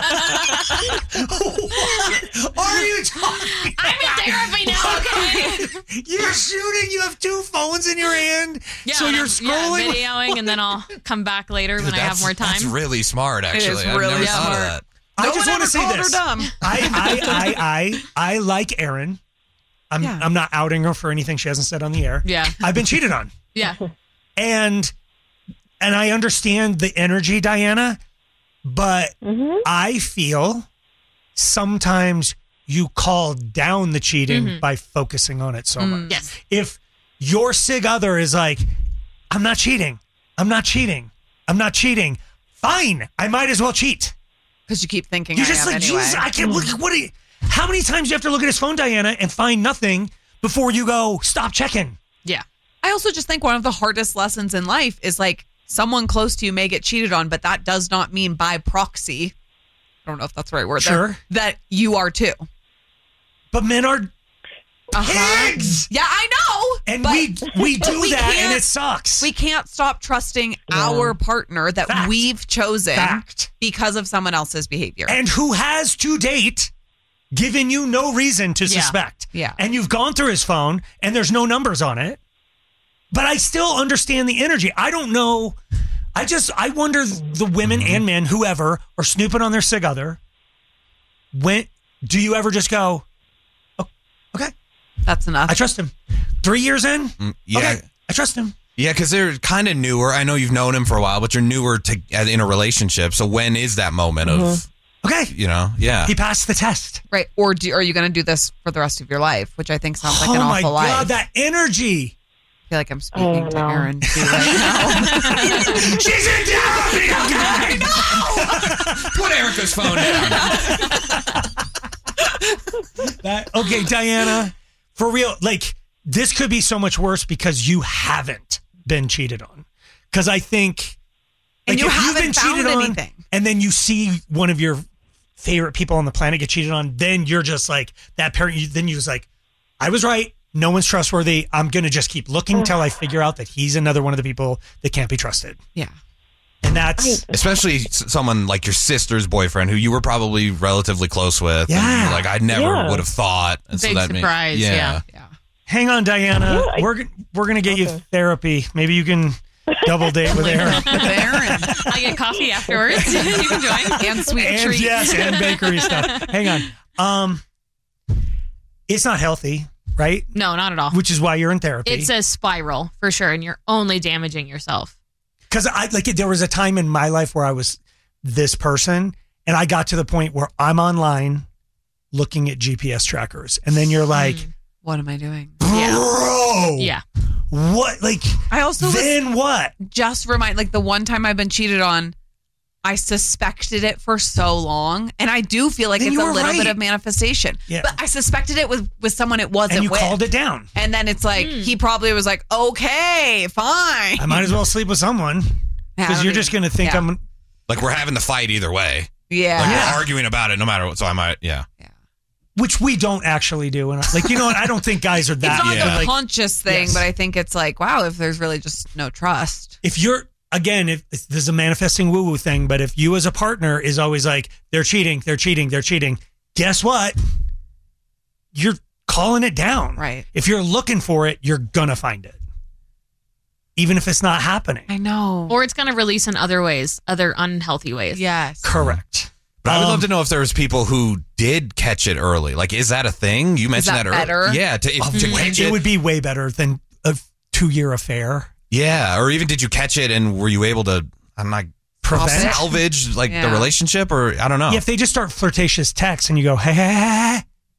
What are you talking I'm in therapy now, okay? You're shooting. You have two phones in your hand. Yeah, so and you're I'm- scrolling. yeah, videoing, and then I'll come back later when I have That's- more time. That's really smart, actually. is I've really never thought smart. of that. I No just one want to ever say called her this. dumb. I, I, I, I, I like Erin. I'm, Yeah. I'm not outing her for anything she hasn't said on the air. Yeah. I've been cheated on, Yeah. and and I understand the energy, Diana, but I feel sometimes you call down the cheating Mhm. by focusing on it so Mm. much. Yes. If your sig other is like, I'm not cheating, I'm not cheating, I'm not cheating, fine, I might as well cheat. Because you keep thinking You I just am like, anyway. Jesus, I can't look. What? Are you, how many times do you have to look at his phone, Diana, and find nothing before you go stop checking? Yeah. I also just think one of the hardest lessons in life is like someone close to you may get cheated on, but that does not mean by proxy. I don't know if that's the right word. Sure. There, that you are too. But men are Uh-huh. pigs. Yeah, I know. And but- we we but do we that, and can't- it sucks. We can't stop trusting our partner that Fact. we've chosen Fact. because of someone else's behavior. And who has to date given you no reason to Yeah. suspect. Yeah. And you've gone through his phone, and there's no numbers on it. But I still understand the energy. I don't know. I just, I wonder the women and men, whoever, are snooping on their sig other. When, do you ever just go, oh, okay, That's enough. I trust him. Three years in, Mm, yeah. okay, I trust him. Yeah, because they're kind of newer. I know you've known him for a while, but you're newer to in a relationship. So when is that moment of, Okay, you know, yeah. he passed the test. Right. Or do, are you going to do this for the rest of your life? Which I think sounds like Oh an my awful God, life. that energy. I feel like I'm speaking to know. Erin too right now. She's in therapy. I know. Put Erica's phone down. That, okay, Diana, for real, like, this could be so much worse because you haven't been cheated on. Because I think, And like, you if you've haven't been found cheated on, anything. and then you see one of your favorite people on the planet get cheated on, then you're just like that parent. You, then you're just like, I was right. No one's trustworthy. I'm gonna just keep looking until I figure out that he's another one of the people that can't be trusted. Yeah. And that's Especially s- someone like your sister's boyfriend, who you were probably relatively close with. Yeah. And you're like, I never Yeah. would have thought. And Big that made- surprise, yeah. Yeah. hang on, Diana. Yeah, I- we're g- we're gonna get you therapy. Maybe you can double date with Aaron. With Erin. I get coffee afterwards. You can join. And sweet and treats. yes, and bakery stuff. Hang on. Um, it's not healthy, right? No, not at all. Which is why you're in therapy. It's a spiral for sure, and you're only damaging yourself. Because I like there was a time in my life where I was this person, and I got to the point where I'm online looking at G P S trackers, and then you're like, What am I doing? bro, Yeah. what? Like, I also was then what? just remind like the one time I've been cheated on, I suspected it for so long, and I do feel like Then it's you a were little right. bit of manifestation. Yeah. But I suspected it with with someone it wasn't And you with. called it down. And then it's like he probably was like, okay, fine. I might as well sleep with someone Yeah, I because don't you're even- just gonna think yeah. I'm. Like we're having the fight either way. Yeah. Like Yeah. we're arguing about it no matter what. So I might, yeah. Which we don't actually do, and like you know, what? I don't think guys are that. It's not Yeah. a like, conscious thing, Yes. but I think it's like, wow, if there's really just no trust. if you're again, if, if this is a manifesting woo woo thing, but if you as a partner is always like they're cheating, they're cheating, they're cheating, guess what? You're calling it down. Right. If you're looking for it, you're gonna find it, even if it's not happening. I know. Or it's going to release in other ways, other unhealthy ways. Yes. Correct. But I would Um, love to know if there's people who did catch it early. Like, is that a thing? You mentioned that that, better? earlier. Yeah. To, if, to It, catch it it. would be way better than a two year affair. Yeah, or even did you catch it and were you able to, I'm like, Prevent? salvage like Yeah. the relationship, or I don't know. Yeah, if they just start flirtatious texts and you go, hey, hey, hey, hey.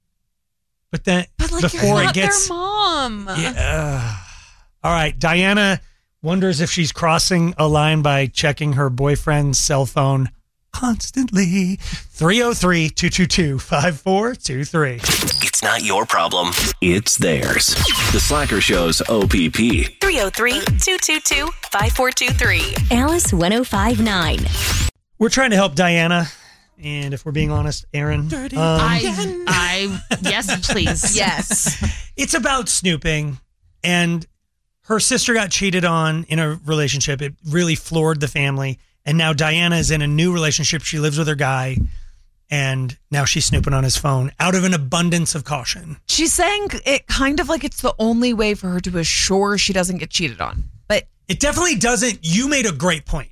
But then before it gets. their mom. Yeah. All right. Diana wonders if she's crossing a line by checking her boyfriend's cell phone constantly. three oh three, two two two, five four two three. It's not your problem. It's theirs. The Slacker Show's O P P. three oh three, two two two, five four two three. Alice ten fifty-nine. We're trying to help Diana. And if we're being honest, Aaron. Um, I, I, yes, please. Yes. It's about snooping. And her sister got cheated on in a relationship. It really floored the family. And now Diana is in a new relationship. She lives with her guy. And now she's snooping on his phone out of an abundance of caution. She's saying it kind of like it's the only way for her to assure she doesn't get cheated on. But it definitely doesn't. You made a great point.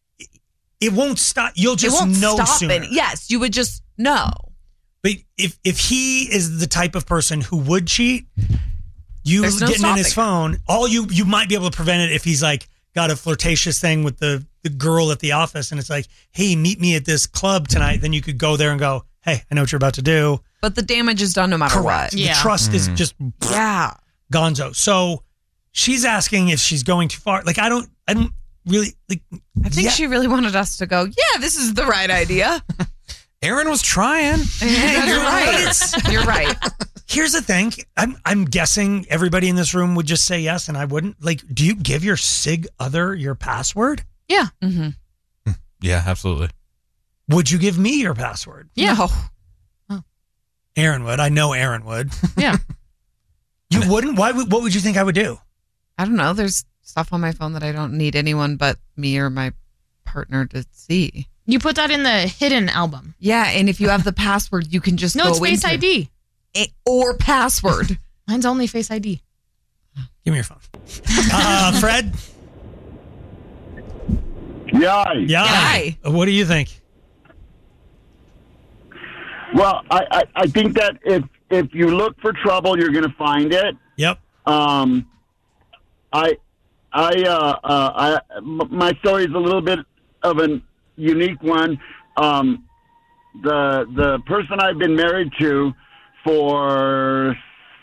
It won't stop. You'll just it won't know stop sooner. it. Yes, you would just know. But if if he is the type of person who would cheat, you There's no getting in his stopping phone, all you you might be able to prevent it if he's like got a flirtatious thing with the, the girl at the office and it's like, hey, meet me at this club tonight. Then you could go there and go, hey, I know what you're about to do. But the damage is done no matter Correct. what. The trust is just yeah. gonzo. So she's asking if she's going too far. Like I don't I don't really like I think yeah. she really wanted us to go, yeah, this is the right idea. Aaron was trying. Yeah, you're right. You're right. Here's the thing. I'm I'm guessing everybody in this room would just say yes and I wouldn't. Like, do you give your sig other your password? Yeah. Mm-hmm. Yeah, absolutely. Would you give me your password? Yeah. No. Aaron would. I know Aaron would. Yeah. You wouldn't? Why would, what would you think I would do? I don't know. There's stuff on my phone that I don't need anyone but me or my partner to see. You put that in the hidden album. Yeah, and if you have the password, you can just No, go it's Face into I D. it or password. Mine's only Face I D. Give me your phone. Uh, Fred? Yeah. Yeah. What do you think? Well, I, I, I think that if if you look for trouble, you're going to find it. Yep. Um, I, I, uh, uh, I, m- my story is a little bit of a unique one. Um, the the person I've been married to for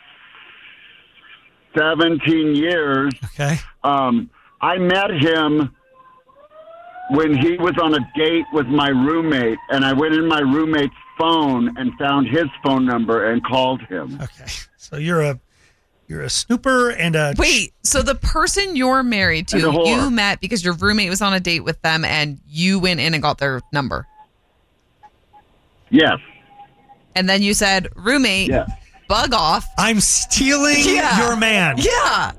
seventeen years. Okay. Um, I met him when he was on a date with my roommate, and I went in my roommate's phone and found his phone number and called him. Okay. So you're a you're a snooper and a Wait, so the person you're married And to, a whore. you met because your roommate was on a date with them and you went in and got their number. Yes. And then you said, roommate, Yeah. bug off. I'm stealing Yeah. your man. Yeah.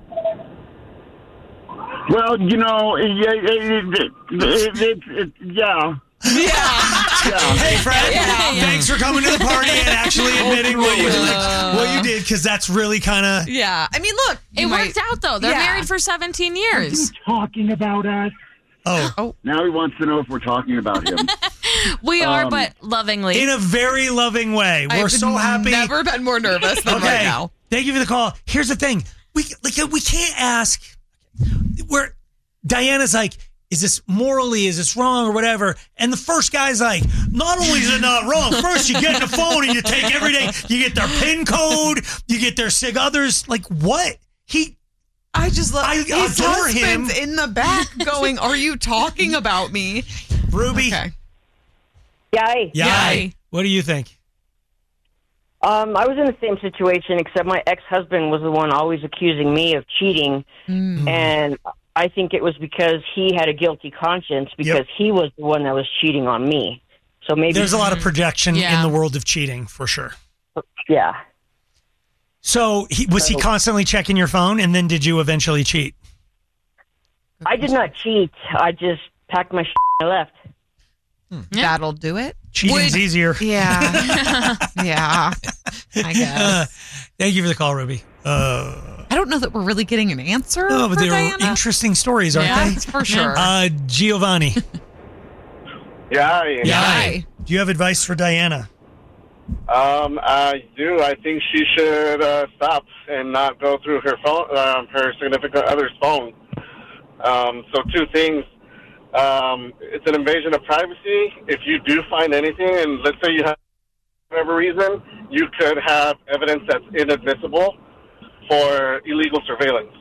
Well, you know, yeah, it, it, it, it, it, yeah. Yeah. Hey, Fred. Yeah. Thanks for coming to the party and actually admitting what you like, what you did, because that's really kind of Yeah. I mean, look. It you worked might- out, though. They're Yeah. married for seventeen years. Talking about us. Oh. Now he wants to know if we're talking about him. We are, Um, but lovingly. in a very loving way. We're I've so happy. never been more nervous than Okay. right now. Thank you for the call. Here's the thing. We like we can't ask where Diana's like, is this morally, is this wrong or whatever? And the first guy's like, not only is it not wrong, first you get the phone and you take every day, you get their PIN code, you get their sig others. Like what? He I just love I his adore him. husband's in the back going, are you talking about me? Ruby. Okay. Yay. Yay. What do you think? Um, I was in the same situation, except my ex-husband was the one always accusing me of cheating, Mm. and I think it was because he had a guilty conscience because Yep. he was the one that was cheating on me. So maybe There's a lot of projection Yeah. in the world of cheating for sure. Yeah. So he, was he constantly checking your phone and then did you eventually cheat? I did not cheat. I just packed my shit and I left. That'll do it. Cheating's Would- easier. Yeah. yeah. I guess. Uh, thank you for the call, Ruby. Uh, I don't know that we're really getting an answer. no, but for they're Diana. interesting stories, aren't Yeah, they? for sure. Uh, Giovanni. Yeah. Yeah. Do you have advice for Diana? Um, I do. I think she should uh, stop and not go through her phone, um, her significant other's phone. Um, so two things. Um, it's an invasion of privacy. If you do find anything, and let's say you have, for whatever reason, you could have evidence that's inadmissible for illegal surveillance.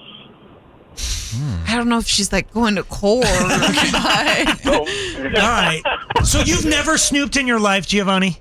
I don't know if she's like going to court. but... No. All right. So you've never snooped in your life, Giovanni?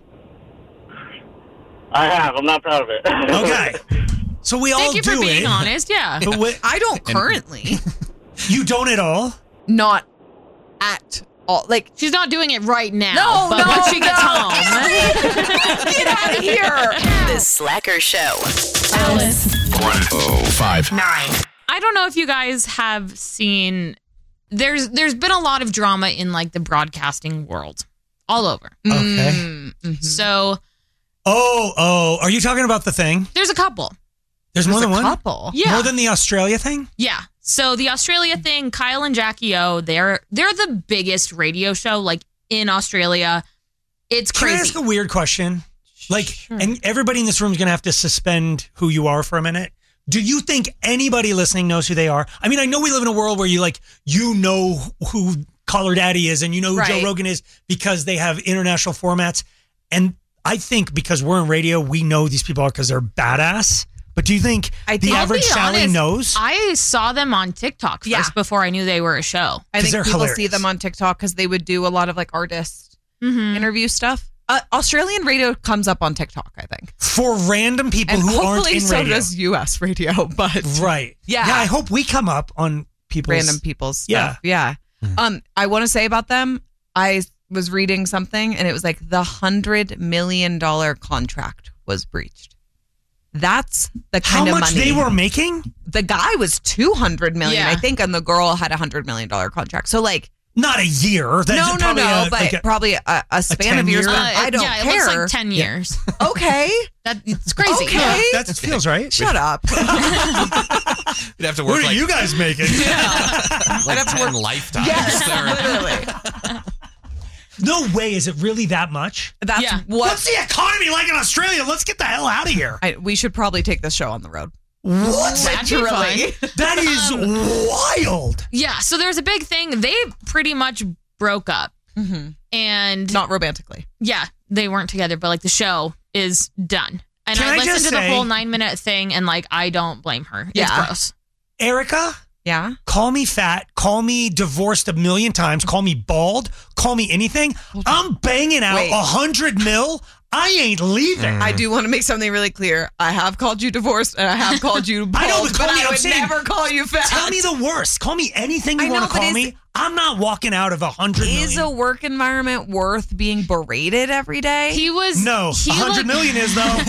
I have. I'm not proud of it. Okay. So we all Thank you do for being it. honest. Yeah. But we- I don't currently. You don't at all? Not at all. Like she's not doing it right now. No, but no, when she gets no. home. Get out of here. The Slacker Show. Alice. one oh five Nine. I don't know if you guys have seen. There's there's been a lot of drama in like the broadcasting world, all over. Okay. Mm-hmm. So. Oh, oh. Are you talking about the thing? There's a couple. There's, There's more a than one? couple. Yeah. More than the Australia thing? Yeah. So the Australia thing, Kyle and Jackie O, they're they're the biggest radio show like in Australia. It's Can I crazy. ask a weird question? Like, and everybody in this room is going to have to suspend who you are for a minute. Do you think anybody listening knows who they are? I mean, I know we live in a world where you like, you know who Caller Daddy is and you know who Right. Joe Rogan is because they have international formats. And I think because we're in radio, we know these people are because they're badass. But do you think I the think- I'll average be Sally honest, knows? I saw them on TikTok first Yeah. before I knew they were a show. I 'Cause think they're people hilarious. see them on TikTok because they would do a lot of like artist Mm-hmm. interview stuff. Uh, Australian radio comes up on TikTok, I think. For random people And who aren't hopefully in so radio. does U S radio, but Right. Yeah. Yeah, I hope we come up on people's random people's Yeah. stuff. Yeah. Um, I want to say about them, I was reading something and it was like the hundred million dollar contract was breached. That's the How kind of much money they were making? The guy was two hundred million, Yeah. I think, and the girl had a hundred million dollar contract. So like, Not a year. That's no, no, probably no, a- but like a- probably a, a span of years. ten-year? But I don't yeah, care. it looks like ten years. Okay, That it's crazy. Okay. Yeah. that feels right. shut up. You'd have to work What are like, you guys making? like ten lifetimes. Yes, Or- literally. No way. Is it really that much? That's Yeah. what What's the economy like in Australia? Let's get the hell out of here. I, we should probably take this show on the road. What? That'd be Literally. fun. That is wild. Yeah. So there's a big thing. They pretty much broke up, Mm-hmm. and Not romantically. yeah, they weren't together. But like the show is done. And Can I I listened just to the say- whole nine minute thing, and like I don't blame her. Yeah. It's gross. Erica, Yeah. call me fat, call me divorced a million times, call me bald, call me anything. I'm banging out Wait. a hundred mil. I ain't leaving. I do want to make something really clear. I have called you divorced and I have called you bald, I know, but call me- I I'm would saying- never call you fat. Tell me the worst. Call me anything you I want know, to but call is- me. I'm not walking out of a hundred Is a million. work environment worth being berated every day? He was No, He a hundred like- million is though.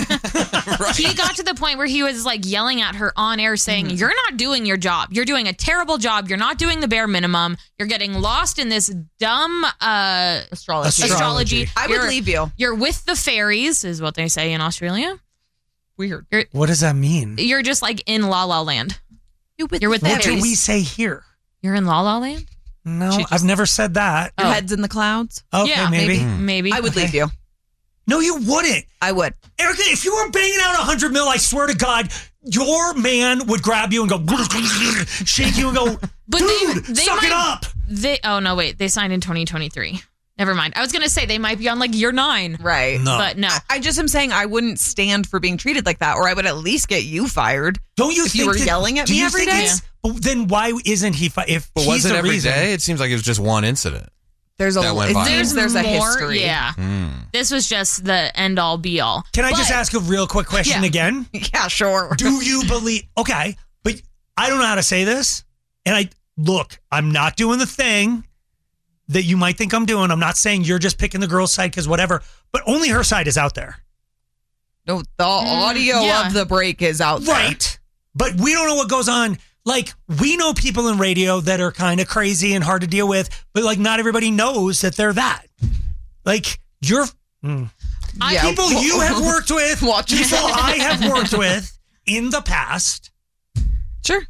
He got to the point where he was like yelling at her on air saying, Mm-hmm. "You're not doing your job. You're doing a terrible job. You're not doing the bare minimum. You're getting lost in this dumb uh, astrology. astrology. I would You're- leave you. You're with the fairies," is what they say in Australia. Weird. You're What does that mean? you're just like in La La Land. You're with, You're with the What do fairies. we say here? You're in La La Land. No, She just- I've never said that. Your Oh. head's in the clouds. Okay, yeah, maybe. maybe. maybe. I would Okay. leave you. No, you wouldn't. I would. Erica, if you were banging out a hundred mil, I swear to God, your man would grab you and go, shake you and go, But dude, they, they suck it might- up. They oh no wait they signed in twenty twenty-three. Never mind. I was gonna say they might be on like year nine. Right. No. But no. I, I just am saying I wouldn't stand for being treated like that, or I would at least get you fired. Don't you if think you were that- yelling at do me you every think day? it's- But then why isn't he? Fi- if But he's was it the every reason, day? It seems like it was just one incident. There's a That went it viral. seems there's a more, history. Yeah. Hmm. This was just the end all be all. Can I just But- ask a real quick question Yeah. again? Yeah, sure. Do you believe? Okay, but I don't know how to say this. And I look, I'm not doing the thing that you might think I'm doing. I'm not saying you're just picking the girl's side because whatever. But only her side is out there, No, the audio yeah. of the break is out there. right? But we don't know what goes on. Like, we know people in radio that are kind of crazy and hard to deal with, but like not everybody knows that they're that. Like, you're mm. Yeah. people you have worked with, Watch people yourself. I have worked with in the past Sure.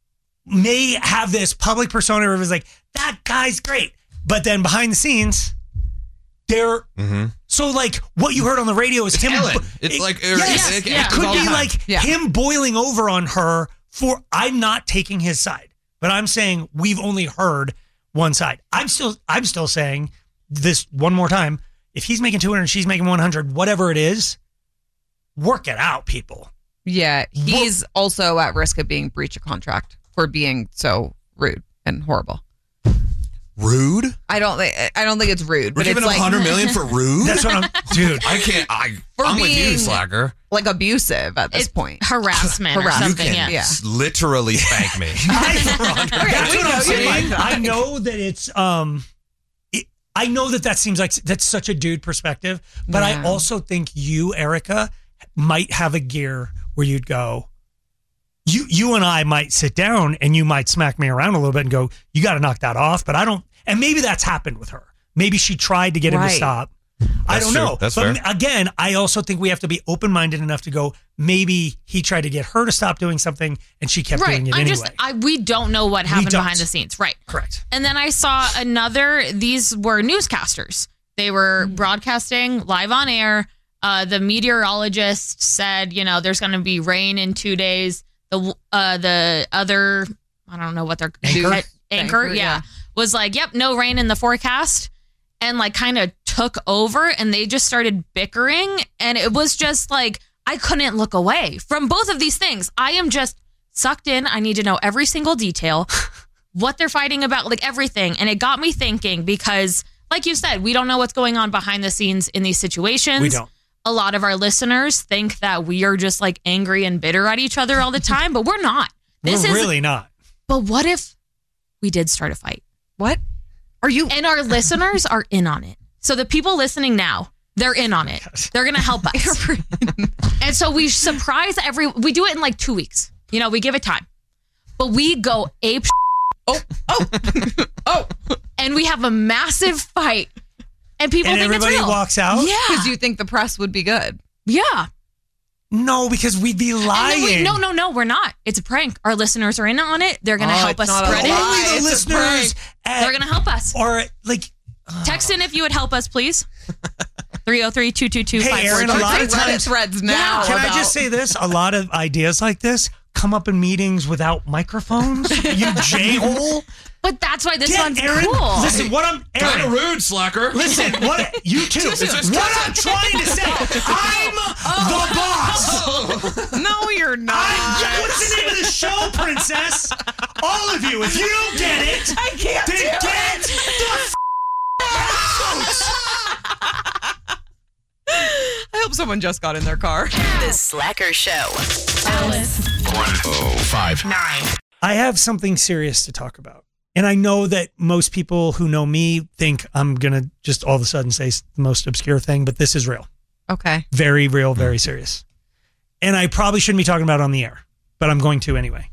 may have this public persona where it's like, that guy's great. But then behind the scenes, they're Mm-hmm. so like what you heard on the radio is It's him. Ellen. bo- It's it- like- it- yes, it- it it happens could all be the time. like Yeah. him boiling over on her for I'm not taking his side. But I'm saying we've only heard one side. I'm still I'm still saying this one more time. If he's making two hundred, she's making one hundred, whatever it is, work it out, people. Yeah, he's also at risk of being breach of contract for being so rude and horrible. Rude? I don't think I don't think it's rude. We're but giving it's him like one hundred million for rude? That's what I'm, dude. I can't. I, For I'm with you, being- slacker. like abusive at this point. Harassment or Harassment. something. You can Yeah. s- literally spank me. That's what I'm saying. mean. I know that it's um it, I know that that seems like that's such a dude perspective, but I Yeah. also think you, Erica, might have a gear where you'd go you you and I might sit down and you might smack me around a little bit and go, you got to knock that off, but I don't. And maybe that's happened with her. Maybe she tried to get him Right. to stop. I That's don't true. know. That's but fair. again, I also think we have to be open-minded enough to go, maybe he tried to get her to stop doing something and she kept Right. doing it I'm anyway. just I we don't know what happened don't. behind the scenes. Right. Correct. And then I saw another, these were newscasters. They were Mm. broadcasting live on air. Uh, the meteorologist said, you know, there's going to be rain in two days. The uh, the other, I don't know what they're Anchor? Anchor, Anchor, yeah, yeah. was like, yep, no rain in the forecast. And like kind of took over and they just started bickering. And it was just like, I couldn't look away from both of these things. I am just sucked in. I need to know every single detail, what they're fighting about, like everything. And it got me thinking because, like you said, we don't know what's going on behind the scenes in these situations. We don't. A lot of our listeners think that we are just like angry and bitter at each other all the time, but we're not. This We're is really not. But what if we did start a fight? What? Are you? And our listeners are in on it. So the people listening now, they're in on it. They're going to help us. And so we surprise every, we do it in like two weeks. You know, we give it time. But we go ape. Oh, oh, oh. And we have a massive fight. And people And think everybody it's real. walks out? Yeah. Because you think the press would be good. Yeah. No, because we'd be And lying. then we, no, no, no, we're not. It's a prank. Our listeners are in on it. They're going to Oh, help it's us not a spread it. lie. Only the It's a listeners They're going to help us. or like Text in if you would help us, please. three oh three, two two two, Hey, five four Aaron, two a lot three. of times- Reddit threads now. Can I about- just say this? A lot of ideas like this come up in meetings without microphones. You j-hole. But that's why this Get one's Aaron, cool. Listen, what I'm Kind of Aaron, rude, slacker. listen, what you too. It's just- What I'm trying to say, I'm the boss. No, you're not. I'm, what's the name of the show, princess? All of you, if you don't get it, I can't then do get it. the f- out. I hope someone just got in their car. The Slacker Show. Alice. one oh five. Nine. I have something serious to talk about. And I know that most people who know me think I'm going to just all of a sudden say the most obscure thing, but this is real. Okay. Very real, very serious. And I probably shouldn't be talking about it on the air, but I'm going to anyway.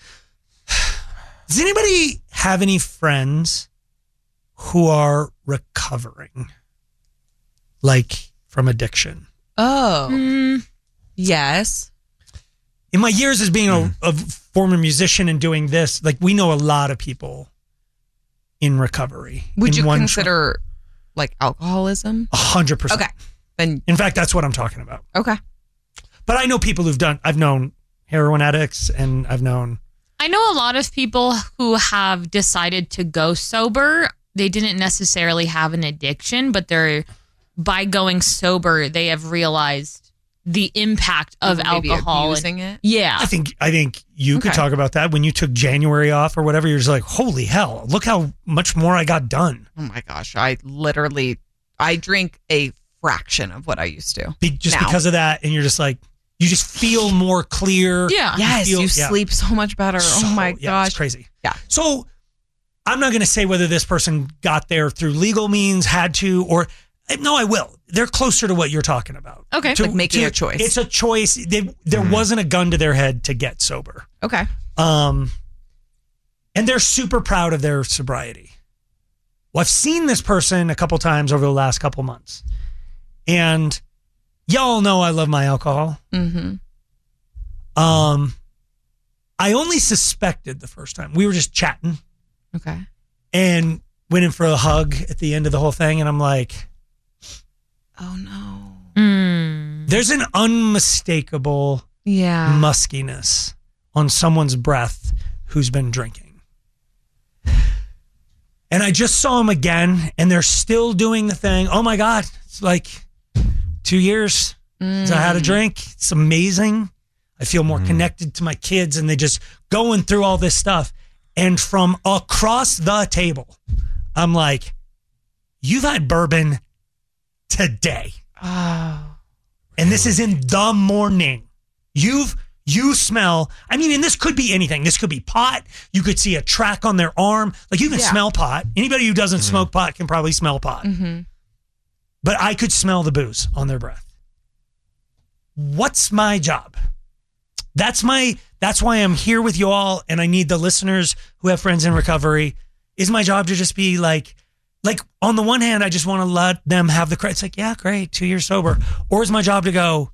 Does anybody have any friends who are recovering, like from addiction? Oh. Mm, Yes. In my years as being a, a former musician and doing this, like we know a lot of people in recovery. Would in you one consider like alcoholism? A hundred percent. Okay. Then In fact, that's what I'm talking about. okay. But I know people who've done, I've known heroin addicts and I've known, I know a lot of people who have decided to go sober. They didn't necessarily have an addiction, but they're by going sober, they have realized the impact of Maybe alcohol. abusing and, it. Yeah. I think, I think you could Okay. talk about that when you took January off or whatever. You're just like, holy hell, look how much more I got done. Oh my gosh. I literally, I drink a fraction of what I used to. Be, just Now. because of that. And you're just like, you just feel more clear. Yeah. Yes, feel- you yeah. sleep so much better. So- oh my yeah, gosh. It's crazy. Yeah. So I'm not going to say whether this person got there through legal means, had to, or no, I will. They're closer to what you're talking about. Okay. To- Like making to- a choice. It's a choice. They, there wasn't a gun to their head to get sober. Okay. Um, and they're super proud of their sobriety. Well, I've seen this person a couple times over the last couple months. And y'all know I love my alcohol. Mm-hmm. Um, I only suspected the first time. We were just chatting Okay. and went in for a hug at the end of the whole thing. And I'm like, Oh no. Mm. there's an unmistakable Yeah. muskiness on someone's breath who's been drinking. And I just saw them again, and they're still doing the thing. Oh my God, it's like two years since I had a drink. It's amazing. I feel more connected to my kids, and they just going through all this stuff. And from across the table, I'm like, you've had bourbon today. Oh. And this is in the morning. You've, you smell, I mean, and this could be anything. This could be pot. You could see a track on their arm. Like you can Yeah. smell pot. Anybody who doesn't smoke pot can probably smell pot. Mm-hmm. But I could smell the booze on their breath. What's my job? That's my, that's why I'm here with you all. And I need the listeners who have friends in recovery. Is my job to just be like, like on the one hand, I just want to let them have the credit. It's like, yeah, great. Two years sober. Or is my job to go,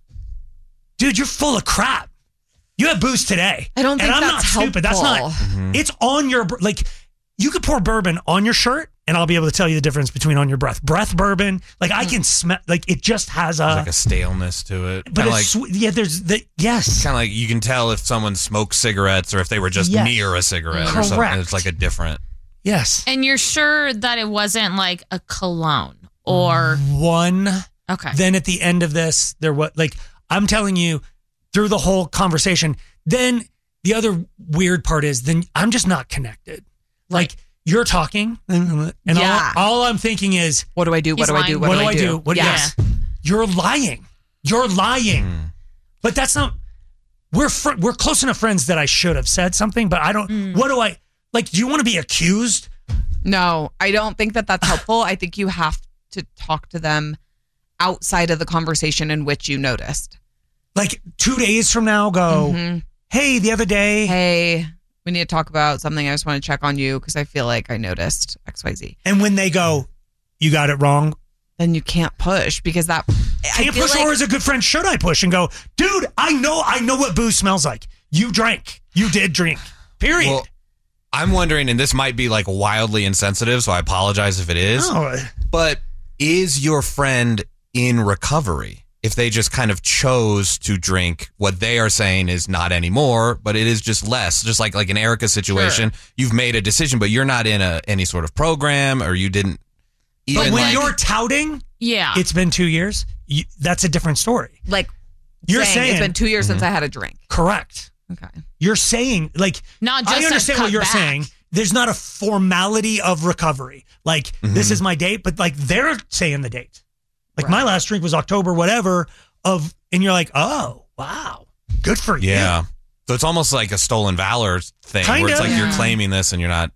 dude, you're full of crap. You have booze today. I don't think and I'm that's not stupid. That's not, helpful. it's on your, br- like you could pour bourbon on your shirt and I'll be able to tell you the difference between on your breath. Breath bourbon, like I can smell, like it just has a, There's like a staleness to it. but Kinda it's, like, swe- yeah, there's the, yes. kind of like you can tell if someone smoked cigarettes or if they were just Yes. near a cigarette or Correct. something. It's like a different. Yes. And you're sure that it wasn't like a cologne or one. Okay. Then at the end of this, there was like, I'm telling you through the whole conversation, then the other weird part is then I'm just not connected. Like you're talking and Yeah. all, all I'm thinking is, What do I do? What He's do I do? lying. What, do I do? What, yeah. Yes. You're lying. You're lying. Mm. But that's not, we're fr- we're close enough friends that I should have said something, but I don't, what do I, like, do you want to be accused? No, I don't think that that's helpful. I think you have to talk to them outside of the conversation in which you noticed. Like two days from now, go, Mhm. hey, the other day. Hey, we need to talk about something. I just want to check on you because I feel like I noticed X Y Z. And when they go, you got it wrong. Then you can't push because that I Can't feel push, like- or as a good friend, should I push and go, dude, I know, I know what booze smells like. You drank. You did drink. Period. Well, I'm wondering, and this might be like wildly insensitive, so I apologize if it is. No. But is your friend in recovery? If they just kind of chose to drink what they are saying is not anymore, but it is just less, just like like an Erica situation, Sure. you've made a decision, but you're not in a any sort of program, or you didn't even But when like, you're touting, yeah, it's been two years, you, that's a different story. like You're saying, saying, it's been two years Mm-hmm. since I had a drink. correct. Okay. You're saying, like, Not just I a understand cut what you're back. saying. There's not a formality of recovery. Like, this Mhm. is my date, but like they're saying the date. Like, my last drink was October, whatever, of, and you're like, oh, wow, good for you. yeah. So it's almost like a stolen valor thing, Kind where it's of. like you're Yeah. claiming this and you're not.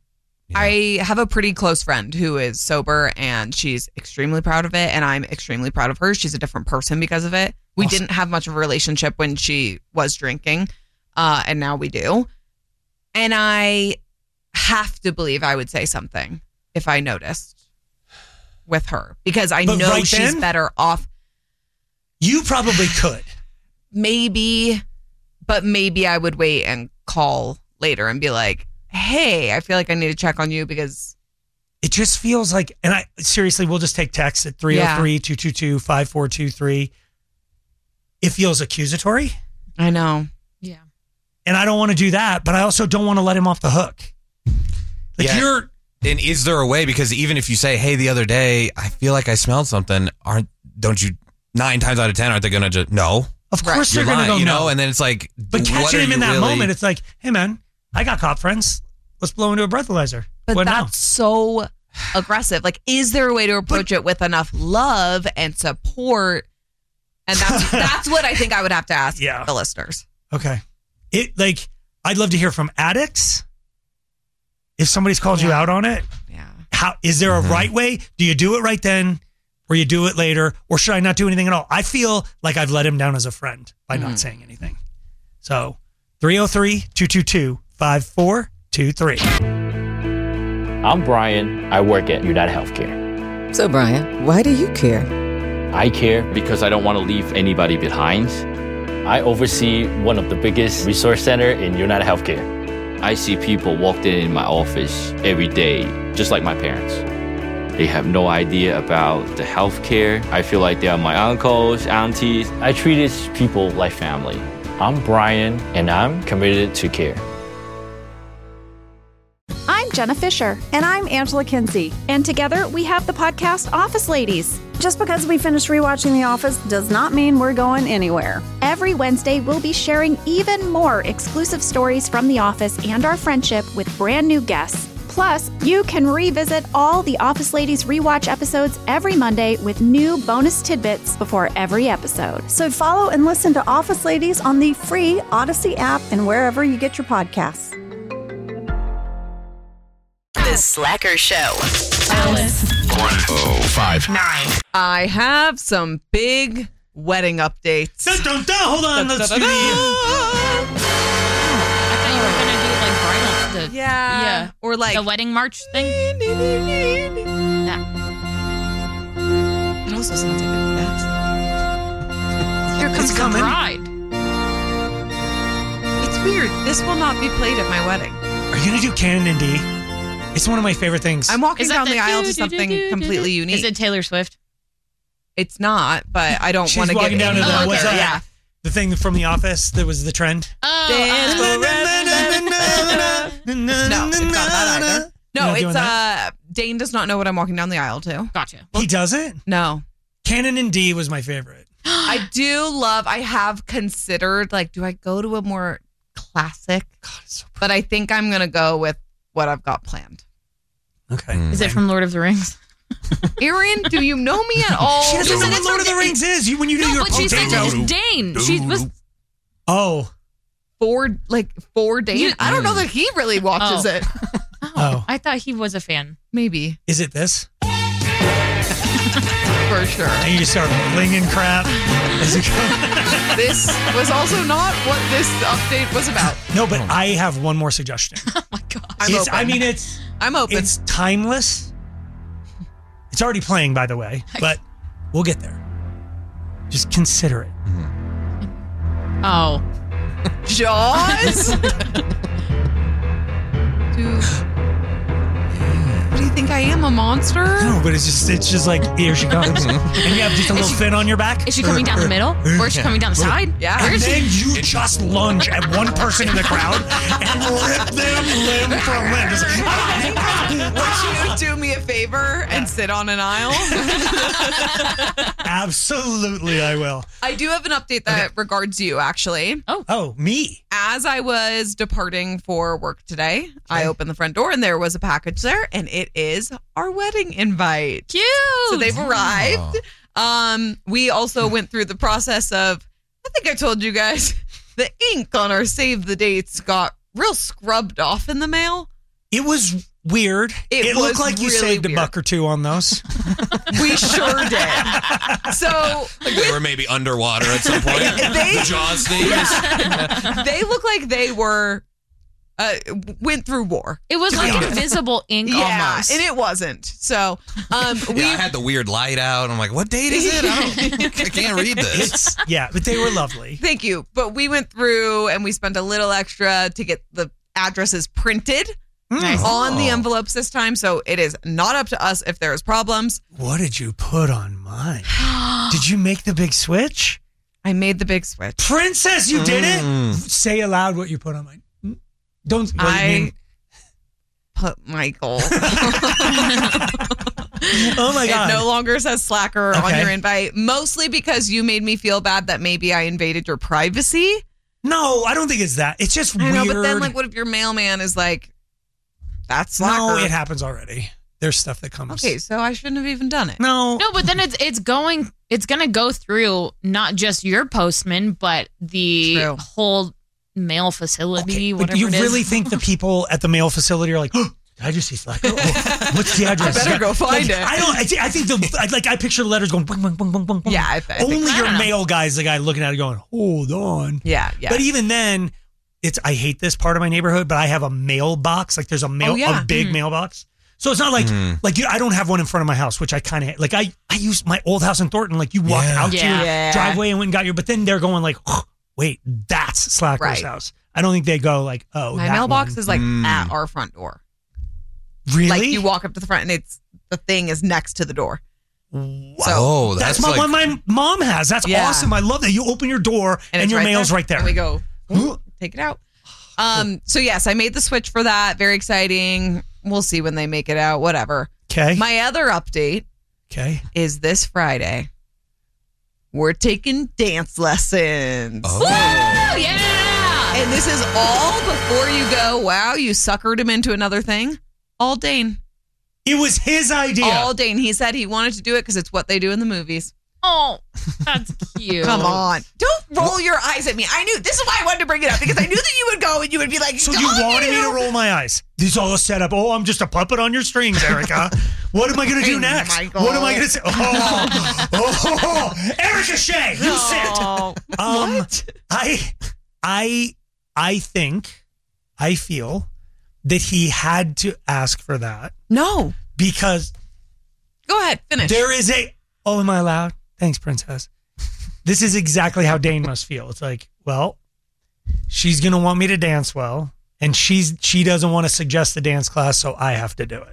I have a pretty close friend who is sober and she's extremely proud of it. And I'm extremely proud of her. She's a different person because of it. We Awesome. didn't have much of a relationship when she was drinking. Uh, and now we do. And I have to believe I would say something if I noticed with her because I But know right she's then? better off. You probably could. Maybe, but maybe I would wait and call later and be like, hey, I feel like I need to check on you because It just feels like, and I seriously, we'll just take text at three oh three, two two two, five four two three. It feels accusatory. I know. Yeah. And I don't want to do that, but I also don't want to let him off the hook. Like Yeah. you're, And is there a way? Because even if you say, "Hey, the other day, I feel like I smelled something," aren't don't you nine times out of ten aren't they going to just no? of course You're they're going to lying, go you know. no. And then it's like, But what catching are him in you that really- moment, it's like, hey man, I got cop friends. Let's blow into a breathalyzer. But What that's now? so aggressive. Like, is there a way to approach it with enough love and support? And that's that's what I think I would have to ask Yeah. the listeners. Okay. It like I'd love to hear from addicts. If somebody's called you Yeah. out on it, Yeah. how is there a Mm-hmm. right way? Do you do it right then, or you do it later, or should I not do anything at all? I feel like I've let him down as a friend by Mm. not saying anything. So three oh three, two two two, five four two three. I'm Brian. I work at United Healthcare. So, Brian, why do you care? I care because I don't want to leave anybody behind. I oversee one of the biggest resource center in United Healthcare. I see people walk in my office every day, just like my parents. They have no idea about the healthcare. I feel like they are my uncles, aunties. I treat these people like family. I'm Brian, and I'm committed to care. I'm I'm Jenna Fisher. And I'm Angela Kinsey. And together we have the podcast Office Ladies. Just because we finished rewatching The Office does not mean we're going anywhere. Every Wednesday, we'll be sharing even more exclusive stories from The Office and our friendship with brand new guests. Plus, you can revisit all the Office Ladies rewatch episodes every Monday with new bonus tidbits before every episode. So follow and listen to Office Ladies on the free Odyssey app and wherever you get your podcasts. The Slacker Show. Alice. one oh five Nine. I have some big wedding updates. Dun, dun, dun. Hold on, Dun, let's dun, do dun, the. I thought you were gonna do like bridal. The, Yeah. yeah, Or like the wedding march thing. Yeah. It also sounds like a that's. Here comes the coming. bride. It's weird. This will not be played at my wedding. Are you gonna do Canon and D? It's one of my favorite things. I'm walking Is that down the the aisle to do, do, something do, do, completely do? unique. Is it Taylor Swift? It's not, but I don't She's want to get walking down to into the it. what's that? Yeah. The thing from The Office that was the trend. Oh, Dance uh, forever. No, it's not that either. No, You're not it's doing that? uh Dane does not know what I'm walking down the aisle to. Gotcha. He doesn't. No. Canon and D was my favorite. I do love I have considered like do I go to a more classic? God, it's so But I think I'm gonna go with what I've got planned. Okay. Is it from Lord of the Rings? Arian, do you know me at all? She doesn't know Listen, what it's Lord of the from- Rings is. You when you do No, your but she said potato. it's Dane. She was. Oh. For like for Dane. You- I don't know that he really watches Oh. it. Oh. I thought he was a fan. Maybe. Is it this? For sure. And you just start blinging crap as you go. This was also not what this update was about. No, but I have one more suggestion. Oh my god. I'm It's, open. I mean, it's I'm open. it's timeless. It's already playing, by the way, but we'll get there. Just consider it. Oh. Jaws? Dude. What do you think I am, a monster? No, but it's just it's just like here she comes, and you have just a little fin on your back. Is she coming down the middle, or is she coming down the side? Yeah. Where And is then she? you just lunge at one person in the crowd and rip them limb from limb. Just like, Would you do me a favor and sit on an aisle? absolutely, I will. I do have an update that regards you, actually. Oh. Oh, me. As I was departing for work today, I opened the front door and there was a package there, and it is our wedding invite. Cute. So they've arrived. Um, we also went through the process of, I think I told you guys, the ink on our save the dates got real scrubbed off in the mail. It was weird. It It, was looked like you really saved a weird. buck or two on those. We sure did. So Like they were maybe underwater at some point. They- the Jaws thing. is- they look like they were uh, went through war. It was like Yeah. invisible ink Yeah, almost. and it wasn't. So um, we Yeah, I had the weird light out. I'm like, what date is it? I, don't, I can't read this. It's yeah, but they were lovely. Thank you. But we went through and we spent a little extra to get the addresses printed Nice. on the Oh. envelopes this time. So it is not up to us if there's problems. What did you put on mine? Did you make the big switch? I made the big switch. Princess, you did Mm. it? Say aloud what you put on mine. Don't what do you I mean? put Michael. Oh my god. It no longer says slacker on Okay. your invite, mostly because you made me feel bad that maybe I invaded your privacy. No, I don't think it's that. It's just I weird. know, but then like, what if your mailman is like, that's slacker? No, it happens already. There's stuff that comes. Okay, so I shouldn't have even done it. No. No, but then it's it's going it's gonna go through not just your postman, but the True. whole mail facility. Okay, but whatever you it is. really think the people at the mail facility are like, oh, did I just see Slacker? Oh, what's the address? I better go find Like, it. I don't. I, thi- I think the I- like I picture the letters going. Bung, bung, bung, bung, bung, bung. Yeah, I, I think- Only I your don't know. mail guy's the guy looking at it going, hold on. Yeah, yeah. But even then, it's I hate this part of my neighborhood, but I have a mailbox. Like there's a mail, Oh, yeah. a big Mhm. mailbox. So it's not like Mhm. like you, I don't have one in front of my house, which I kind of like. I I use my old house in Thornton. Like you walk Yeah. out to your Yeah. driveway and went and got your. But then they're going like, oh, wait, that's Slacker's Right. house. I don't think they go like, oh, My that mailbox one. is like Mm. at our front door. really Like you walk up to the front and it's the thing is next to the door. Wow. Oh, that's, that's my, like- what my mom has. That's Yeah. awesome. I love that. You open your door and, it's your right mail's right there. And we go, "Ooh, take it out. Um, so yes, I made the switch for that. Very exciting. we'll see when they make it out. Whatever. Okay. My other update Okay. is this Friday. We're taking dance lessons. Oh. Woo! Yeah! And this is all before you go, wow, you suckered him into another thing. All Dane. It was his idea. All Dane. He said he wanted to do it because it's what they do in the movies. Oh, that's cute. Come on. Don't roll your eyes at me. I knew, this is why I wanted to bring it up, because I knew that you would go and you would be like, So you wanted me to roll my eyes. This is all a setup. Oh, I'm just a puppet on your strings, Erica. What am I going to do Hey, next? Michael. What am I going to say? Oh, oh, oh, Erica Shea, you Oh, sit. Um, what? I, I, I think, I feel that he had to ask for that No. because Go ahead. Finish. there is a. Oh, am I allowed? Thanks, princess. This is exactly how Dane must feel. It's like, well, she's going to want me to dance well, and she's she doesn't want to suggest the dance class, so I have to do it.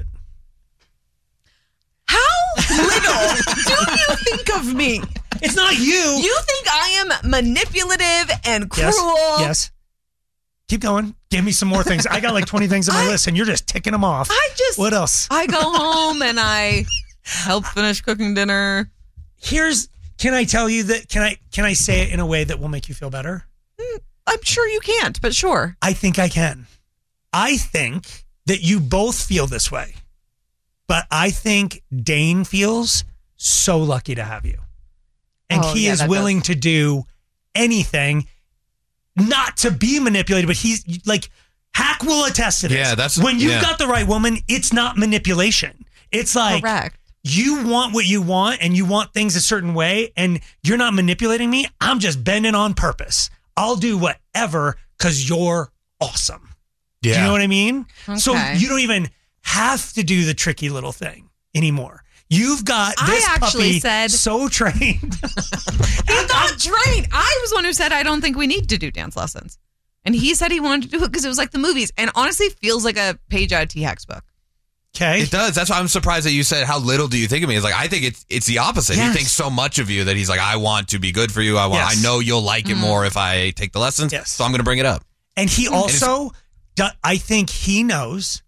How little do you think of me? It's not you. You think I am manipulative and cruel? Yes. Yes. Keep going. Give me some more things. I got like twenty things on my I- list, and you're just ticking them off. I just. What else? I go home and I help finish cooking dinner. Here's. Can I tell you that? Can I? Can I say it in a way that will make you feel better? I'm sure you can't, but sure. I think I can. I think that you both feel this way, but I think Dane feels so lucky to have you, and Oh, he yeah, is that willing does. to do anything, not to be manipulated. But he's like, Hack will attest to this. Yeah, that's- when you've yeah. got the right woman. It's not manipulation. It's like Correct. you want what you want, and you want things a certain way, and you're not manipulating me. I'm just bending on purpose. I'll do whatever because you're awesome. Do you know what I mean? So Okay. you don't even have to do the tricky little thing anymore. You've got I this actually puppy said- so trained. He's not trained. I was one who said I don't think we need to do dance lessons. And he said he wanted to do it because it was like the movies. And honestly, feels like a page out of T-Hack's book. Okay. It does. That's why I'm surprised that you said, how little do you think of me? It's like, I think it's it's the opposite. Yes. He thinks so much of you that he's like, I want to be good for you. I want. Yes. I know you'll like it more if I take the lessons. Yes. So I'm going to bring it up. And he also, do- I think he knows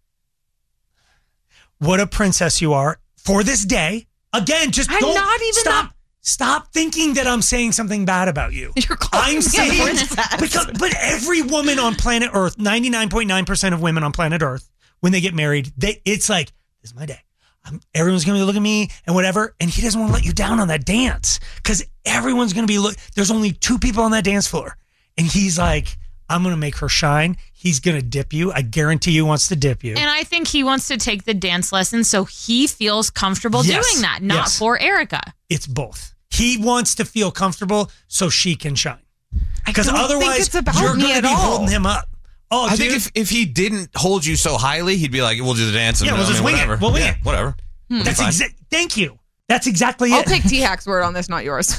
what a princess you are for this day. Again, just I'm don't not even stop. Stop thinking that I'm saying something bad about you. You're calling I'm me a saying princess. because, but every woman on planet Earth, ninety-nine point nine percent of women on planet Earth, when they get married, they it's like, this is my day. I'm, everyone's going to look at me and whatever. And he doesn't want to let you down on that dance because everyone's going to be look. There's only two people on that dance floor, and he's like, I'm going to make her shine. He's going to dip you. I guarantee you wants to dip you. And I think he wants to take the dance lessons so he feels comfortable Yes. doing that, not Yes. for Erica. It's both. He wants to feel comfortable so she can shine. I Because don't think otherwise, it's about you're me going to at be all. holding him up. Oh, I dude. think if, if he didn't hold you so highly, he'd be like, we'll do the dance. And Yeah, we'll I just mean, wing it. whatever. We'll wing Yeah, it. Whatever. We'll be That's fine. exact. Thank you. That's exactly I'll it. take T-Hack's word on this, not yours.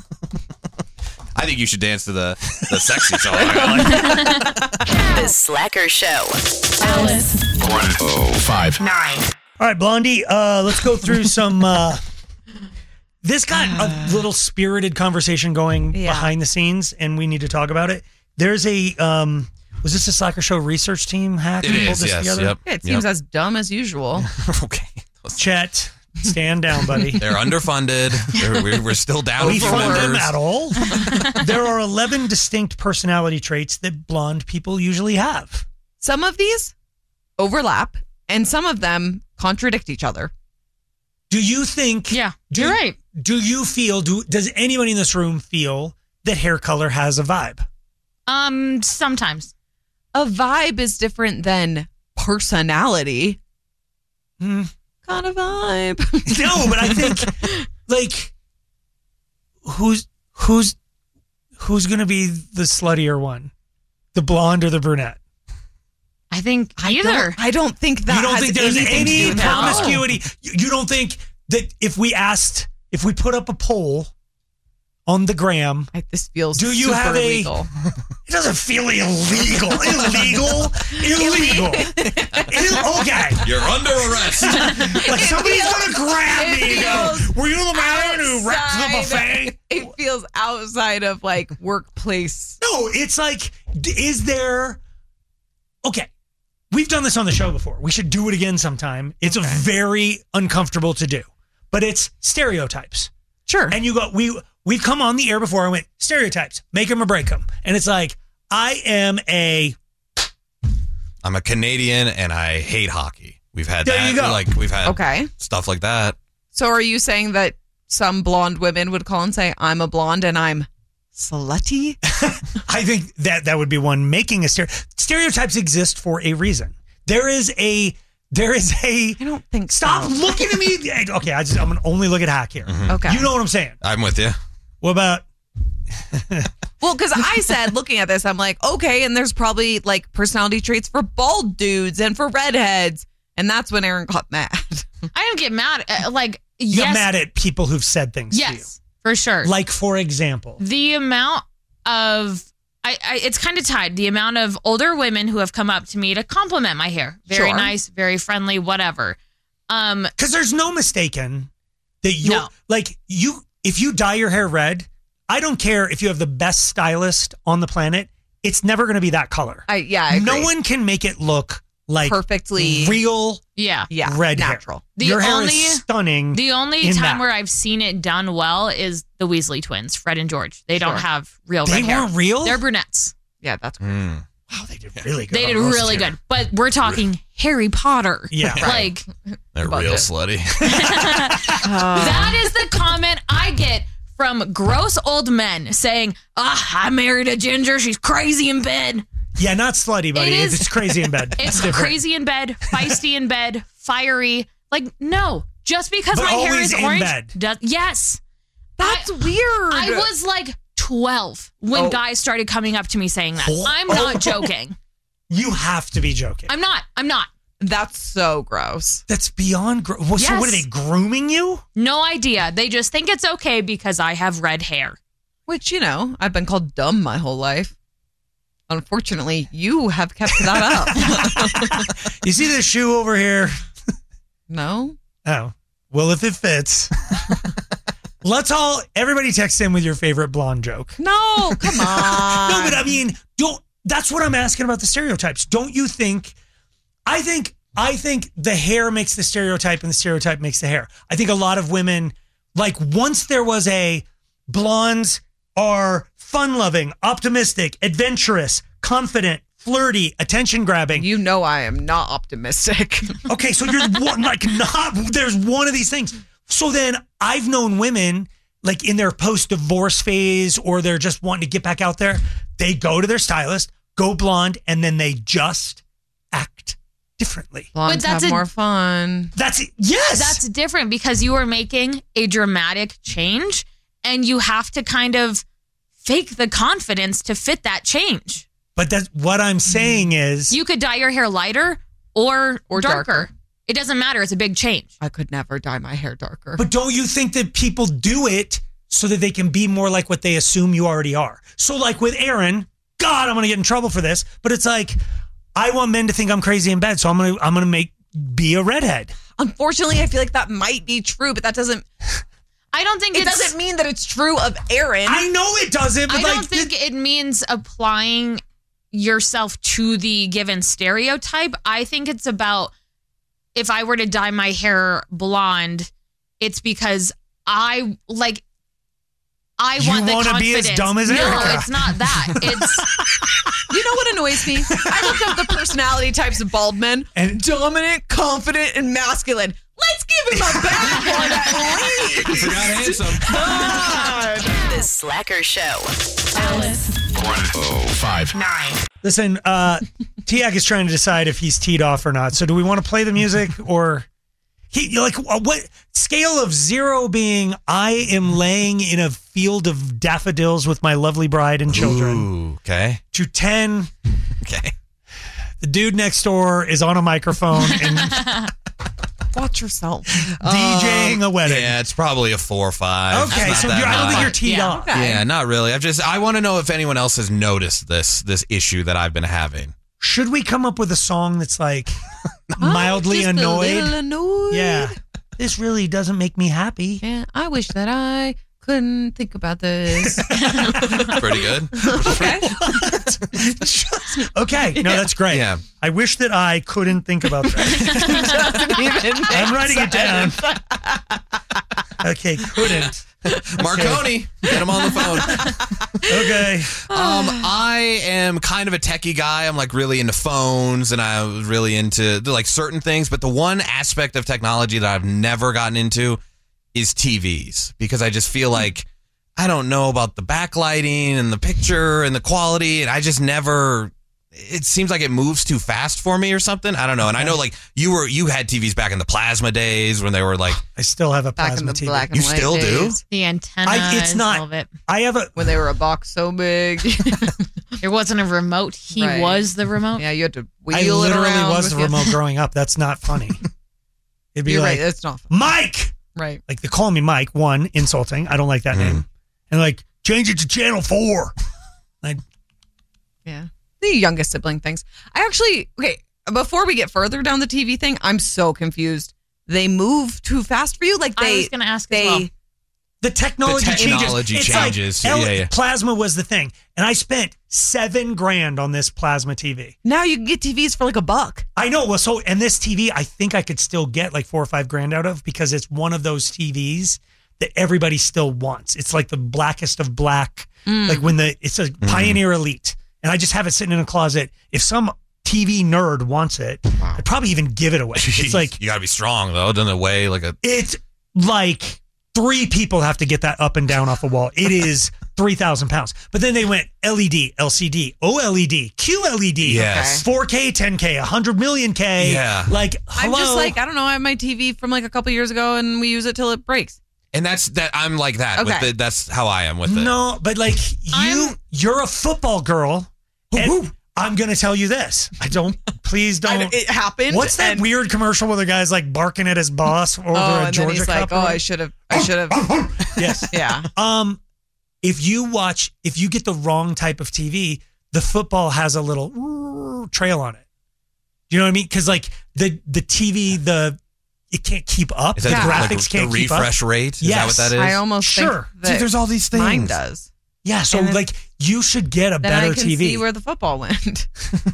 I think you should dance to the, the sexy song. I like. The Slacker Show. Alice. one oh five. Nine. All right, Blondie, uh, let's go through some. Uh, this got a little spirited conversation going Yeah. behind the scenes, and we need to talk about it. There's a. Um, was this a Slacker Show research team hack? It who pulled is, this yes, together? yep. Yeah, it seems as dumb as usual. Okay. Chet, stand down, buddy. They're underfunded. They're, we're, we're still down we a few fund them members. at all. There are eleven distinct personality traits that blonde people usually have. Some of these overlap, and some of them contradict each other. Do you think? Yeah, do, you're right. Do you feel? Do does anybody in this room feel that hair color has a vibe? Um, sometimes. A vibe is different than personality. Hmm. Kind of vibe. No, but I think like who's who's who's gonna be the sluttier one, the blonde or the brunette? I think either. I don't, I don't think that You don't has think there's anything to do any with that. promiscuity? You, you don't think that if we asked, if we put up a poll on the gram, I, this feels do you super have a? illegal. It doesn't feel illegal. Illegal. Illegal. Ill- okay. You're under arrest. Like somebody's feels- gonna grab it me and go, feels were you the man who wrecked the outside- buffet? It feels outside of like workplace. No, it's like, d- is there, okay, we've done this on the show before. We should do it again sometime. It's okay. very uncomfortable to do, but it's stereotypes. Sure. And you go, we, we've come on the air before. I went, stereotypes, make them or break them. And it's like, I am a... I'm a Canadian and I hate hockey. We've had there that. You go. Like we've had okay. stuff like that. So are you saying that some blonde women would call and say, I'm a blonde and I'm slutty? I think that that would be one making a stereotype. Stereotypes exist for a reason. There is a, there is a. I don't think Stop so. looking at me. Okay, I just, I'm going to only look at Hack here. Mm-hmm. Okay. You know what I'm saying? I'm with you. What about? Well, because I said, looking at this, I'm like, okay, and there's probably like personality traits for bald dudes and for redheads. And that's when Aaron got mad. I didn't get mad. Uh, like, You yes. get mad at people who've said things yes, to you. for sure. Like, for example. The amount of, I, I it's kind of tied. The amount of older women who have come up to me to compliment my hair. Very Sure. nice, very friendly, whatever. Um, Because there's no mistaken that you No. like you if you dye your hair red, I don't care if you have the best stylist on the planet, it's never going to be that color. I yeah, I no agree. one can make it look like Perfectly real yeah. yeah, red natural. hair. The Your hair only- is stunning. The only in time that. where I've seen it done well is the Weasley twins, Fred and George. They don't Sure. have real They red hair. weren't real? They're brunettes. Yeah, that's great. Mm. Wow, they did really good. They on did most really hair. good. But we're talking Harry Potter. Yeah. Like, They're About real it. slutty. that is the comment I get from gross old men saying, ah, I married a ginger. She's crazy in bed. Yeah, not slutty, buddy. It is- It's crazy in bed. It's different. crazy in bed, feisty in bed, fiery. Like, no. Just because But my hair always is in orange. bed. Does, yes. That's I- weird. I was like twelve when Oh. guys started coming up to me saying that. Oh. I'm not joking. You have to be joking. I'm not. I'm not. That's so gross. That's beyond. Gro- well, So, what are Yes. they grooming you? No idea. They just think it's okay because I have red hair. Which, you know, I've been called dumb my whole life. Unfortunately, you have kept that up. You see this shoe over here? No? Oh, well, if it fits. Let's all, everybody text in with your favorite blonde joke. No, come on. No, but I mean, don't, that's what I'm asking about the stereotypes. Don't you think, I think, I think the hair makes the stereotype and the stereotype makes the hair. I think a lot of women, like once there was a blondes are fun-loving, optimistic, adventurous, confident, flirty, attention-grabbing. You know I am not optimistic. Okay, so you're one, like not, there's one of these things. So then I've known women like in their post-divorce phase or they're just wanting to get back out there. They go to their stylist, go blonde, and then they just act differently. Blondes that's have a- more fun. That's, yes. That's different because you are making a dramatic change and you have to kind of fake the confidence to fit that change. But that's what I'm saying is You could dye your hair lighter or, Or darker. darker. It doesn't matter. It's a big change. I could never dye my hair darker. But don't you think that people do it so that they can be more like what they assume you already are? So like with Aaron, God, I'm going to get in trouble for this, but it's like, I want men to think I'm crazy in bed, so I'm going to I'm going to make be a redhead. Unfortunately, I feel like that might be true, but that doesn't I don't think it it's, doesn't mean that it's true of Aaron. I know it doesn't, but I like don't think it means applying yourself to the given stereotype. I think it's about if I were to dye my hair blonde, it's because I like I You want the wanna be confidence. as dumb as no, Erica. it's not that. It's You know what annoys me? I looked up the personality types of bald men. And dominant, confident, and masculine. Let's give him a bad one at least. Forgot handsome. God. The Slacker Show. Alice. Oh, five. Nine. Listen, uh, Tiak is trying to decide if he's teed off or not. So do we want to play the music or he like uh, what scale of zero being I am laying in a field of daffodils with my lovely bride and children Ooh, okay. to ten. Okay. The dude next door is on a microphone and Watch yourself. DJing a wedding. Yeah, it's probably a four or five. Okay, It's so not you're, that I don't think high. you're teed Yeah. off. Okay. Yeah, not really. I've just I want to know if anyone else has noticed this this issue that I've been having. Should we come up with a song that's like mildly Just annoyed? A little annoyed. Yeah. This really doesn't make me happy. Yeah, I wish that I couldn't think about this. Pretty good. Okay. Okay, no, that's great. Yeah. I wish that I couldn't think about that. I'm writing it down. Okay, couldn't. Marconi, get him on the phone. Okay. Um, I am kind of a techie guy. I'm like really into phones, and I was really into like certain things. But the one aspect of technology that I've never gotten into is T Vs, because I just feel like I don't know about the backlighting and the picture and the quality, and I just never. It seems like it moves too fast for me or something. I don't know. And I know like you were you had T Vs back in the plasma days when they were like. I still have a Back in plasma the T V. black and You white still do? days. The antenna. I, it's and not. all of it. I have a. When they were a box so big. There wasn't a remote. He Right. was the remote. Yeah, you had to wheel I it literally around was with the you. remote growing up. That's not funny. It'd be You're like, right. That's not funny. Mike. Right. Like they call me Mike. One, insulting. I don't like that name. And like change it to channel four. Like, Yeah. The youngest sibling things. I actually, okay, before we get further down the T V thing, I'm so confused. They move too fast for you? Like they. I was going to ask they, as well. the technology, The technology changes. changes. It's like L- Yeah, yeah. Plasma was the thing, and I spent seven grand on this plasma T V. Now you can get T Vs for like a buck. I know. Well, so and this T V, I think I could still get like four or five grand out of because it's one of those T Vs that everybody still wants. It's like the blackest of black, Mm. like when the it's a Pioneer Elite, and I just have it sitting in a closet. If some T V nerd wants it, I'd probably even give it away. It's like you got to be strong though. Doesn't it weigh like a? it's like three people have to get that up and down off a wall. It is three thousand pounds. But then they went L E D, L C D, O L E D, Q L E D, Yes. four K, ten K, one hundred million K. Yeah. Like, I'm hello? just like, I don't know. I have my T V from like a couple years ago and we use it till it breaks. And that's that. I'm like that. With Okay. the, that's how I am with it. No, but like you, you're a football girl. And I'm going to tell you this. I don't, please don't. I- it happened, What's that and- weird commercial where the guy's like barking at his boss over Oh, a and Georgia then he's like, Cup? oh, or I whatever? should have, I should have. Yes. Yeah. Um, if you watch, if you get the wrong type of T V, the football has a little trail on it. Do you know what I mean? Because like the the T V, the it can't keep up. Is The that like graphics the can't keep up. refresh rate? Is that what that is? I almost Sure. think that See, there's all these things. mine does. Yeah. So And then- like you should get a Then better I can T V. see where the football went.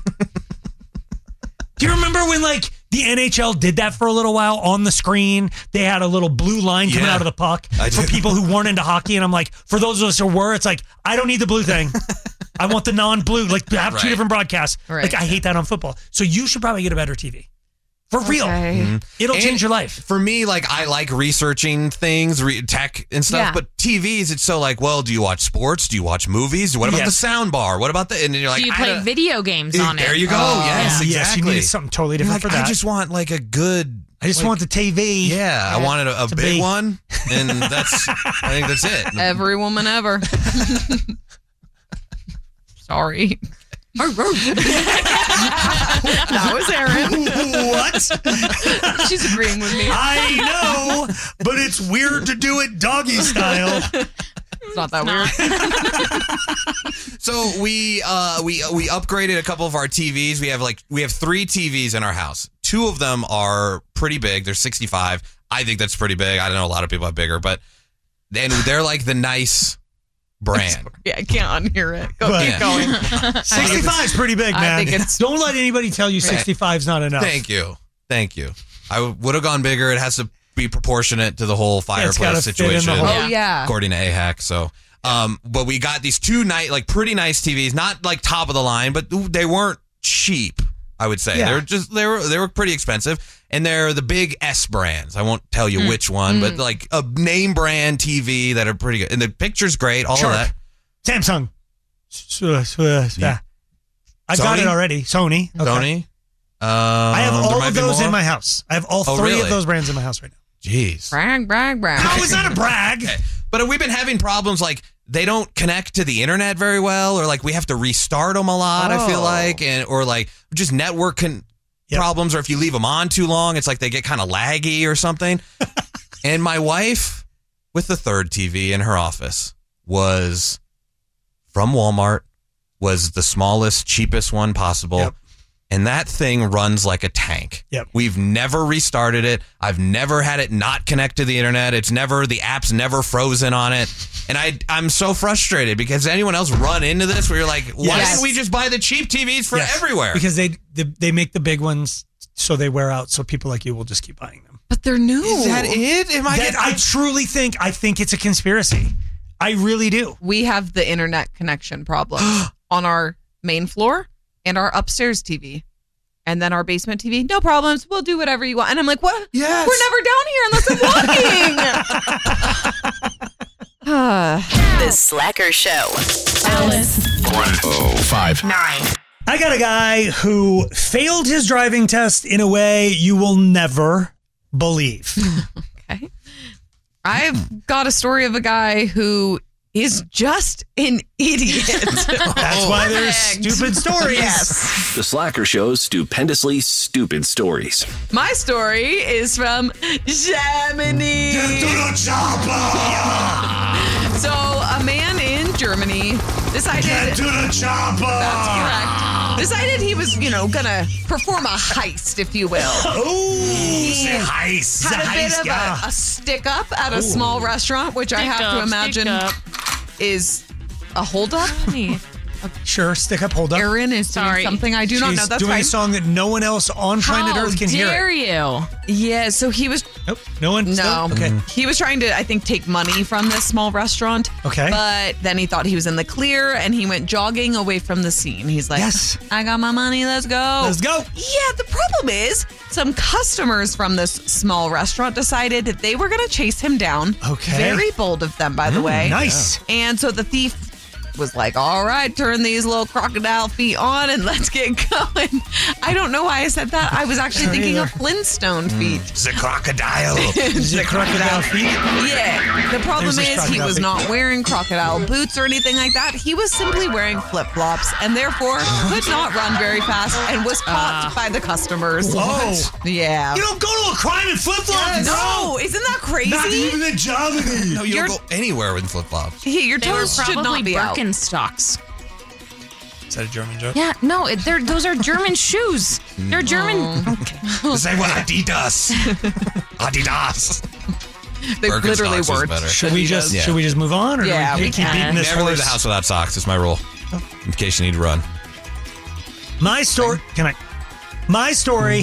Do you remember when like the N H L did that for a little while on the screen? They had a little blue line coming Yeah. out of the puck I for do. people who weren't into hockey. And I'm like, for those of us who were, it's like, I don't need the blue thing. I want the non-blue. Like have Right. two different broadcasts. Right. Like I hate that on football. So you should probably get a better T V. For real. Okay. Mhm. It'll And change your life. For me, like I like researching things, re- tech and stuff. Yeah. But T Vs, it's so like, well, do you watch sports? Do you watch movies? What about Yes. the sound bar? What about the? And then you're like, Do you I play don't- video games on it? There you go. Oh, yes, Yes, exactly. you need something totally You're different like, for that. I just want like a good. I just like- want the T V. Yeah, I wanted a, a To big be- one, and that's. I think that's it. Every woman ever. Sorry. That was Erin. What? She's agreeing with me. I know, but it's weird to do it doggy style. It's not that weird. So we uh we we upgraded a couple of our T Vs. We have like we have three T Vs in our house. Two of them are pretty big. They're sixty-five. I think that's pretty big. I know a lot of people have bigger, but and they're like the nice brand. Yeah, I can't unhear it. Go, But- keep going. sixty-five is pretty big, I man. think it's- Don't let anybody tell you sixty-five is not enough. Thank you. Thank you. I would have gone bigger. It has to be proportionate to the whole Yeah, it's fireplace gotta fit in the situation. whole- Oh, yeah. According to A HAC. So, um, but we got these two night, like pretty nice T Vs, not like top of the line, but they weren't cheap. I would say Yeah. they're just they were they were pretty expensive, and they're the big S brands. I won't tell you Mm. which one, but Mm. like a name brand T V that are pretty good, and the picture's great. All Sharp. of that. Samsung. S- s- s- Yeah. I got Sony? it already. Sony. Okay. Sony. Um, I have there all might of be those more. in my house. I have all Oh, three really? of those brands in my house right now. Jeez. Brag, brag, brag. How is that a brag? Okay. But we've been having problems like they don't connect to the internet very well, or like we have to restart them a lot. I feel Oh. like, and or like just network con- Yep. problems, or if you leave them on too long, it's like they get kind of laggy or something. And my wife, with the third T V in her office, was from Walmart, was the smallest, cheapest one possible. Yep. and that thing runs like a tank. Yep. We've never restarted it. I've never had it not connect to the internet. It's never, the app's never frozen on it. And I, I'm so frustrated because anyone else run into this where you're like, why Yes. didn't we just buy the cheap T Vs for Yes. everywhere? Because they, they they make the big ones so they wear out, so people like you will just keep buying them. But they're new. Is that it? Am I That- getting- I truly think I think it's a conspiracy. I really do. We have the internet connection problem on our main floor and our upstairs T V. And then our basement T V, no problems. We'll do whatever you want. And I'm like, what? Yes. We're never down here unless I'm walking. The Slacker Show. Alice. one oh five. Nine. I got a guy who failed his driving test in a way you will never believe. Okay. I've got a story of a guy who is just an idiot. That's why there's stupid stories. Yes. The Slacker Show's stupendously stupid stories. My story is from Germany. So, a man in Germany decided. Get to the chopper. That's correct. Decided he was, you know, gonna perform a heist, if you will. Oh, He say heist. Had a the bit heist, of yeah. a, a stick up at a Ooh. small restaurant, which I Stick have to up, imagine stick up. is a holdup. Sure, stick up, hold up. Erin is doing Sorry. something I do not She's know. That's doing fine. a song that no one else on planet How Earth can hear. dare it. you? Yeah, so he was. Nope, no one. No. still? Okay. He was trying to, I think, take money from this small restaurant. Okay. But then he thought he was in the clear and he went jogging away from the scene. He's like, Yes. I got my money. Let's go. Let's go. Yeah, the problem is some customers from this small restaurant decided that they were going to chase him down. Okay. Very bold of them, by the Mm, way. nice. And so the thief was like, all right, turn these little crocodile feet on and let's get going. I don't know why I said that. I was actually Don't thinking either. of Flintstone feet. The crocodile. The crocodile feet. Yeah. The problem There's the is he crocodile was feet. not wearing crocodile boots or anything like that. He was simply wearing flip-flops and therefore could not run very fast and was caught by the customers. What? Yeah. You don't go to a crime in flip flops. No, isn't that crazy? Not even in Germany. No, you You're- don't go anywhere with flip flops. Hey, your They were toes should probably not be out. Birkenstocks. Is that a German joke? Yeah, no, it, they're those are German shoes. They're German. Oh. Say what? Adidas. Adidas. They literally Birkenstocks is were. better. Should we just Yeah. should we just move on, or Yeah, do we we keep can. beating this Never leave horse? the house without socks. It's my rule. In case you need to run. My story. Can I? My story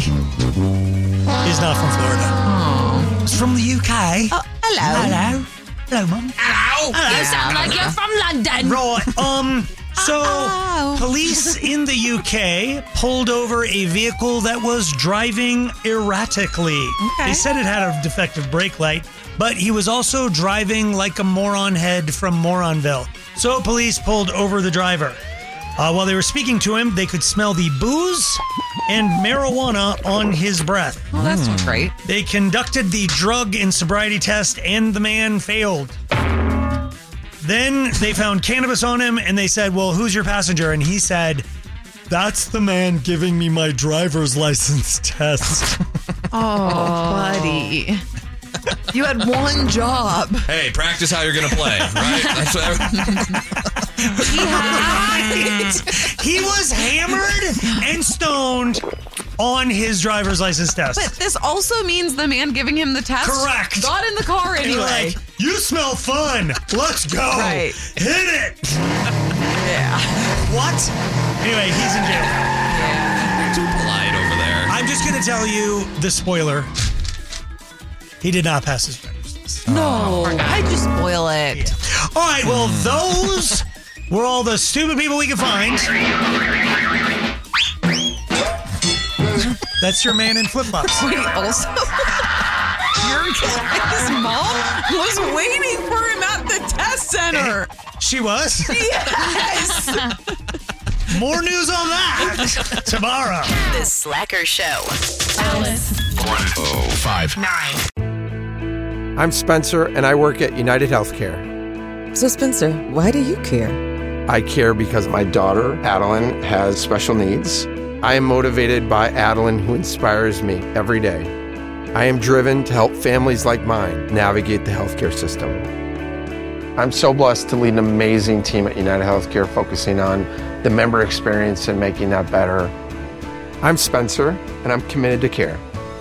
is not from Florida. It's from the U K. Oh, hello. Hello. Hello, Mum. Hello. You sound like you're from London. Right. Um. So, Oh. police in the U K pulled over a vehicle that was driving erratically. Okay. They said it had a defective brake light, but he was also driving like a moron head from Moronville. So, police pulled over the driver. Uh, while they were speaking to him, they could smell the booze and marijuana on his breath. Well, that's not great. They conducted the drug and sobriety test, and the man failed. Then they found cannabis on him, and they said, well, who's your passenger? And he said, that's the man giving me my driver's license test. Oh, buddy. You had one job. Hey, practice how you're going to play, right? That's what He had. He was hammered and stoned on his driver's license test. But this also means the man giving him the test Correct. got in the car And you're anyway. like, you smell fun. Let's go. Right. Hit it. Yeah. What? Anyway, he's in jail. Too polite over there. I'm just going to tell you the spoiler. He did not pass his driver's test. No. Why'd you spoil it? All right, well, those were all the stupid people we could find. That's your man in flip-flops. Wait, also, your guy's mom was waiting for him at the test center. She was? Yes. More news on that tomorrow. The Slacker Show. Alice. one oh five. Nine. I'm Spencer, and I work at United Healthcare. So, Spencer, why do you care? I care because my daughter, Adeline, has special needs. I am motivated by Adeline, who inspires me every day. I am driven to help families like mine navigate the healthcare system. I'm so blessed to lead an amazing team at United Healthcare focusing on the member experience and making that better. I'm Spencer, and I'm committed to care.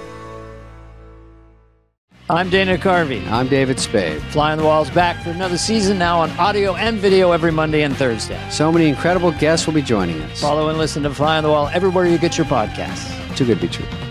I'm Dana Carvey. I'm David Spade. Fly on the Wall's back for another season, now on audio and video every Monday and Thursday. So many incredible guests will be joining us. Follow and listen to Fly on the Wall everywhere you get your podcasts. Too good to be true.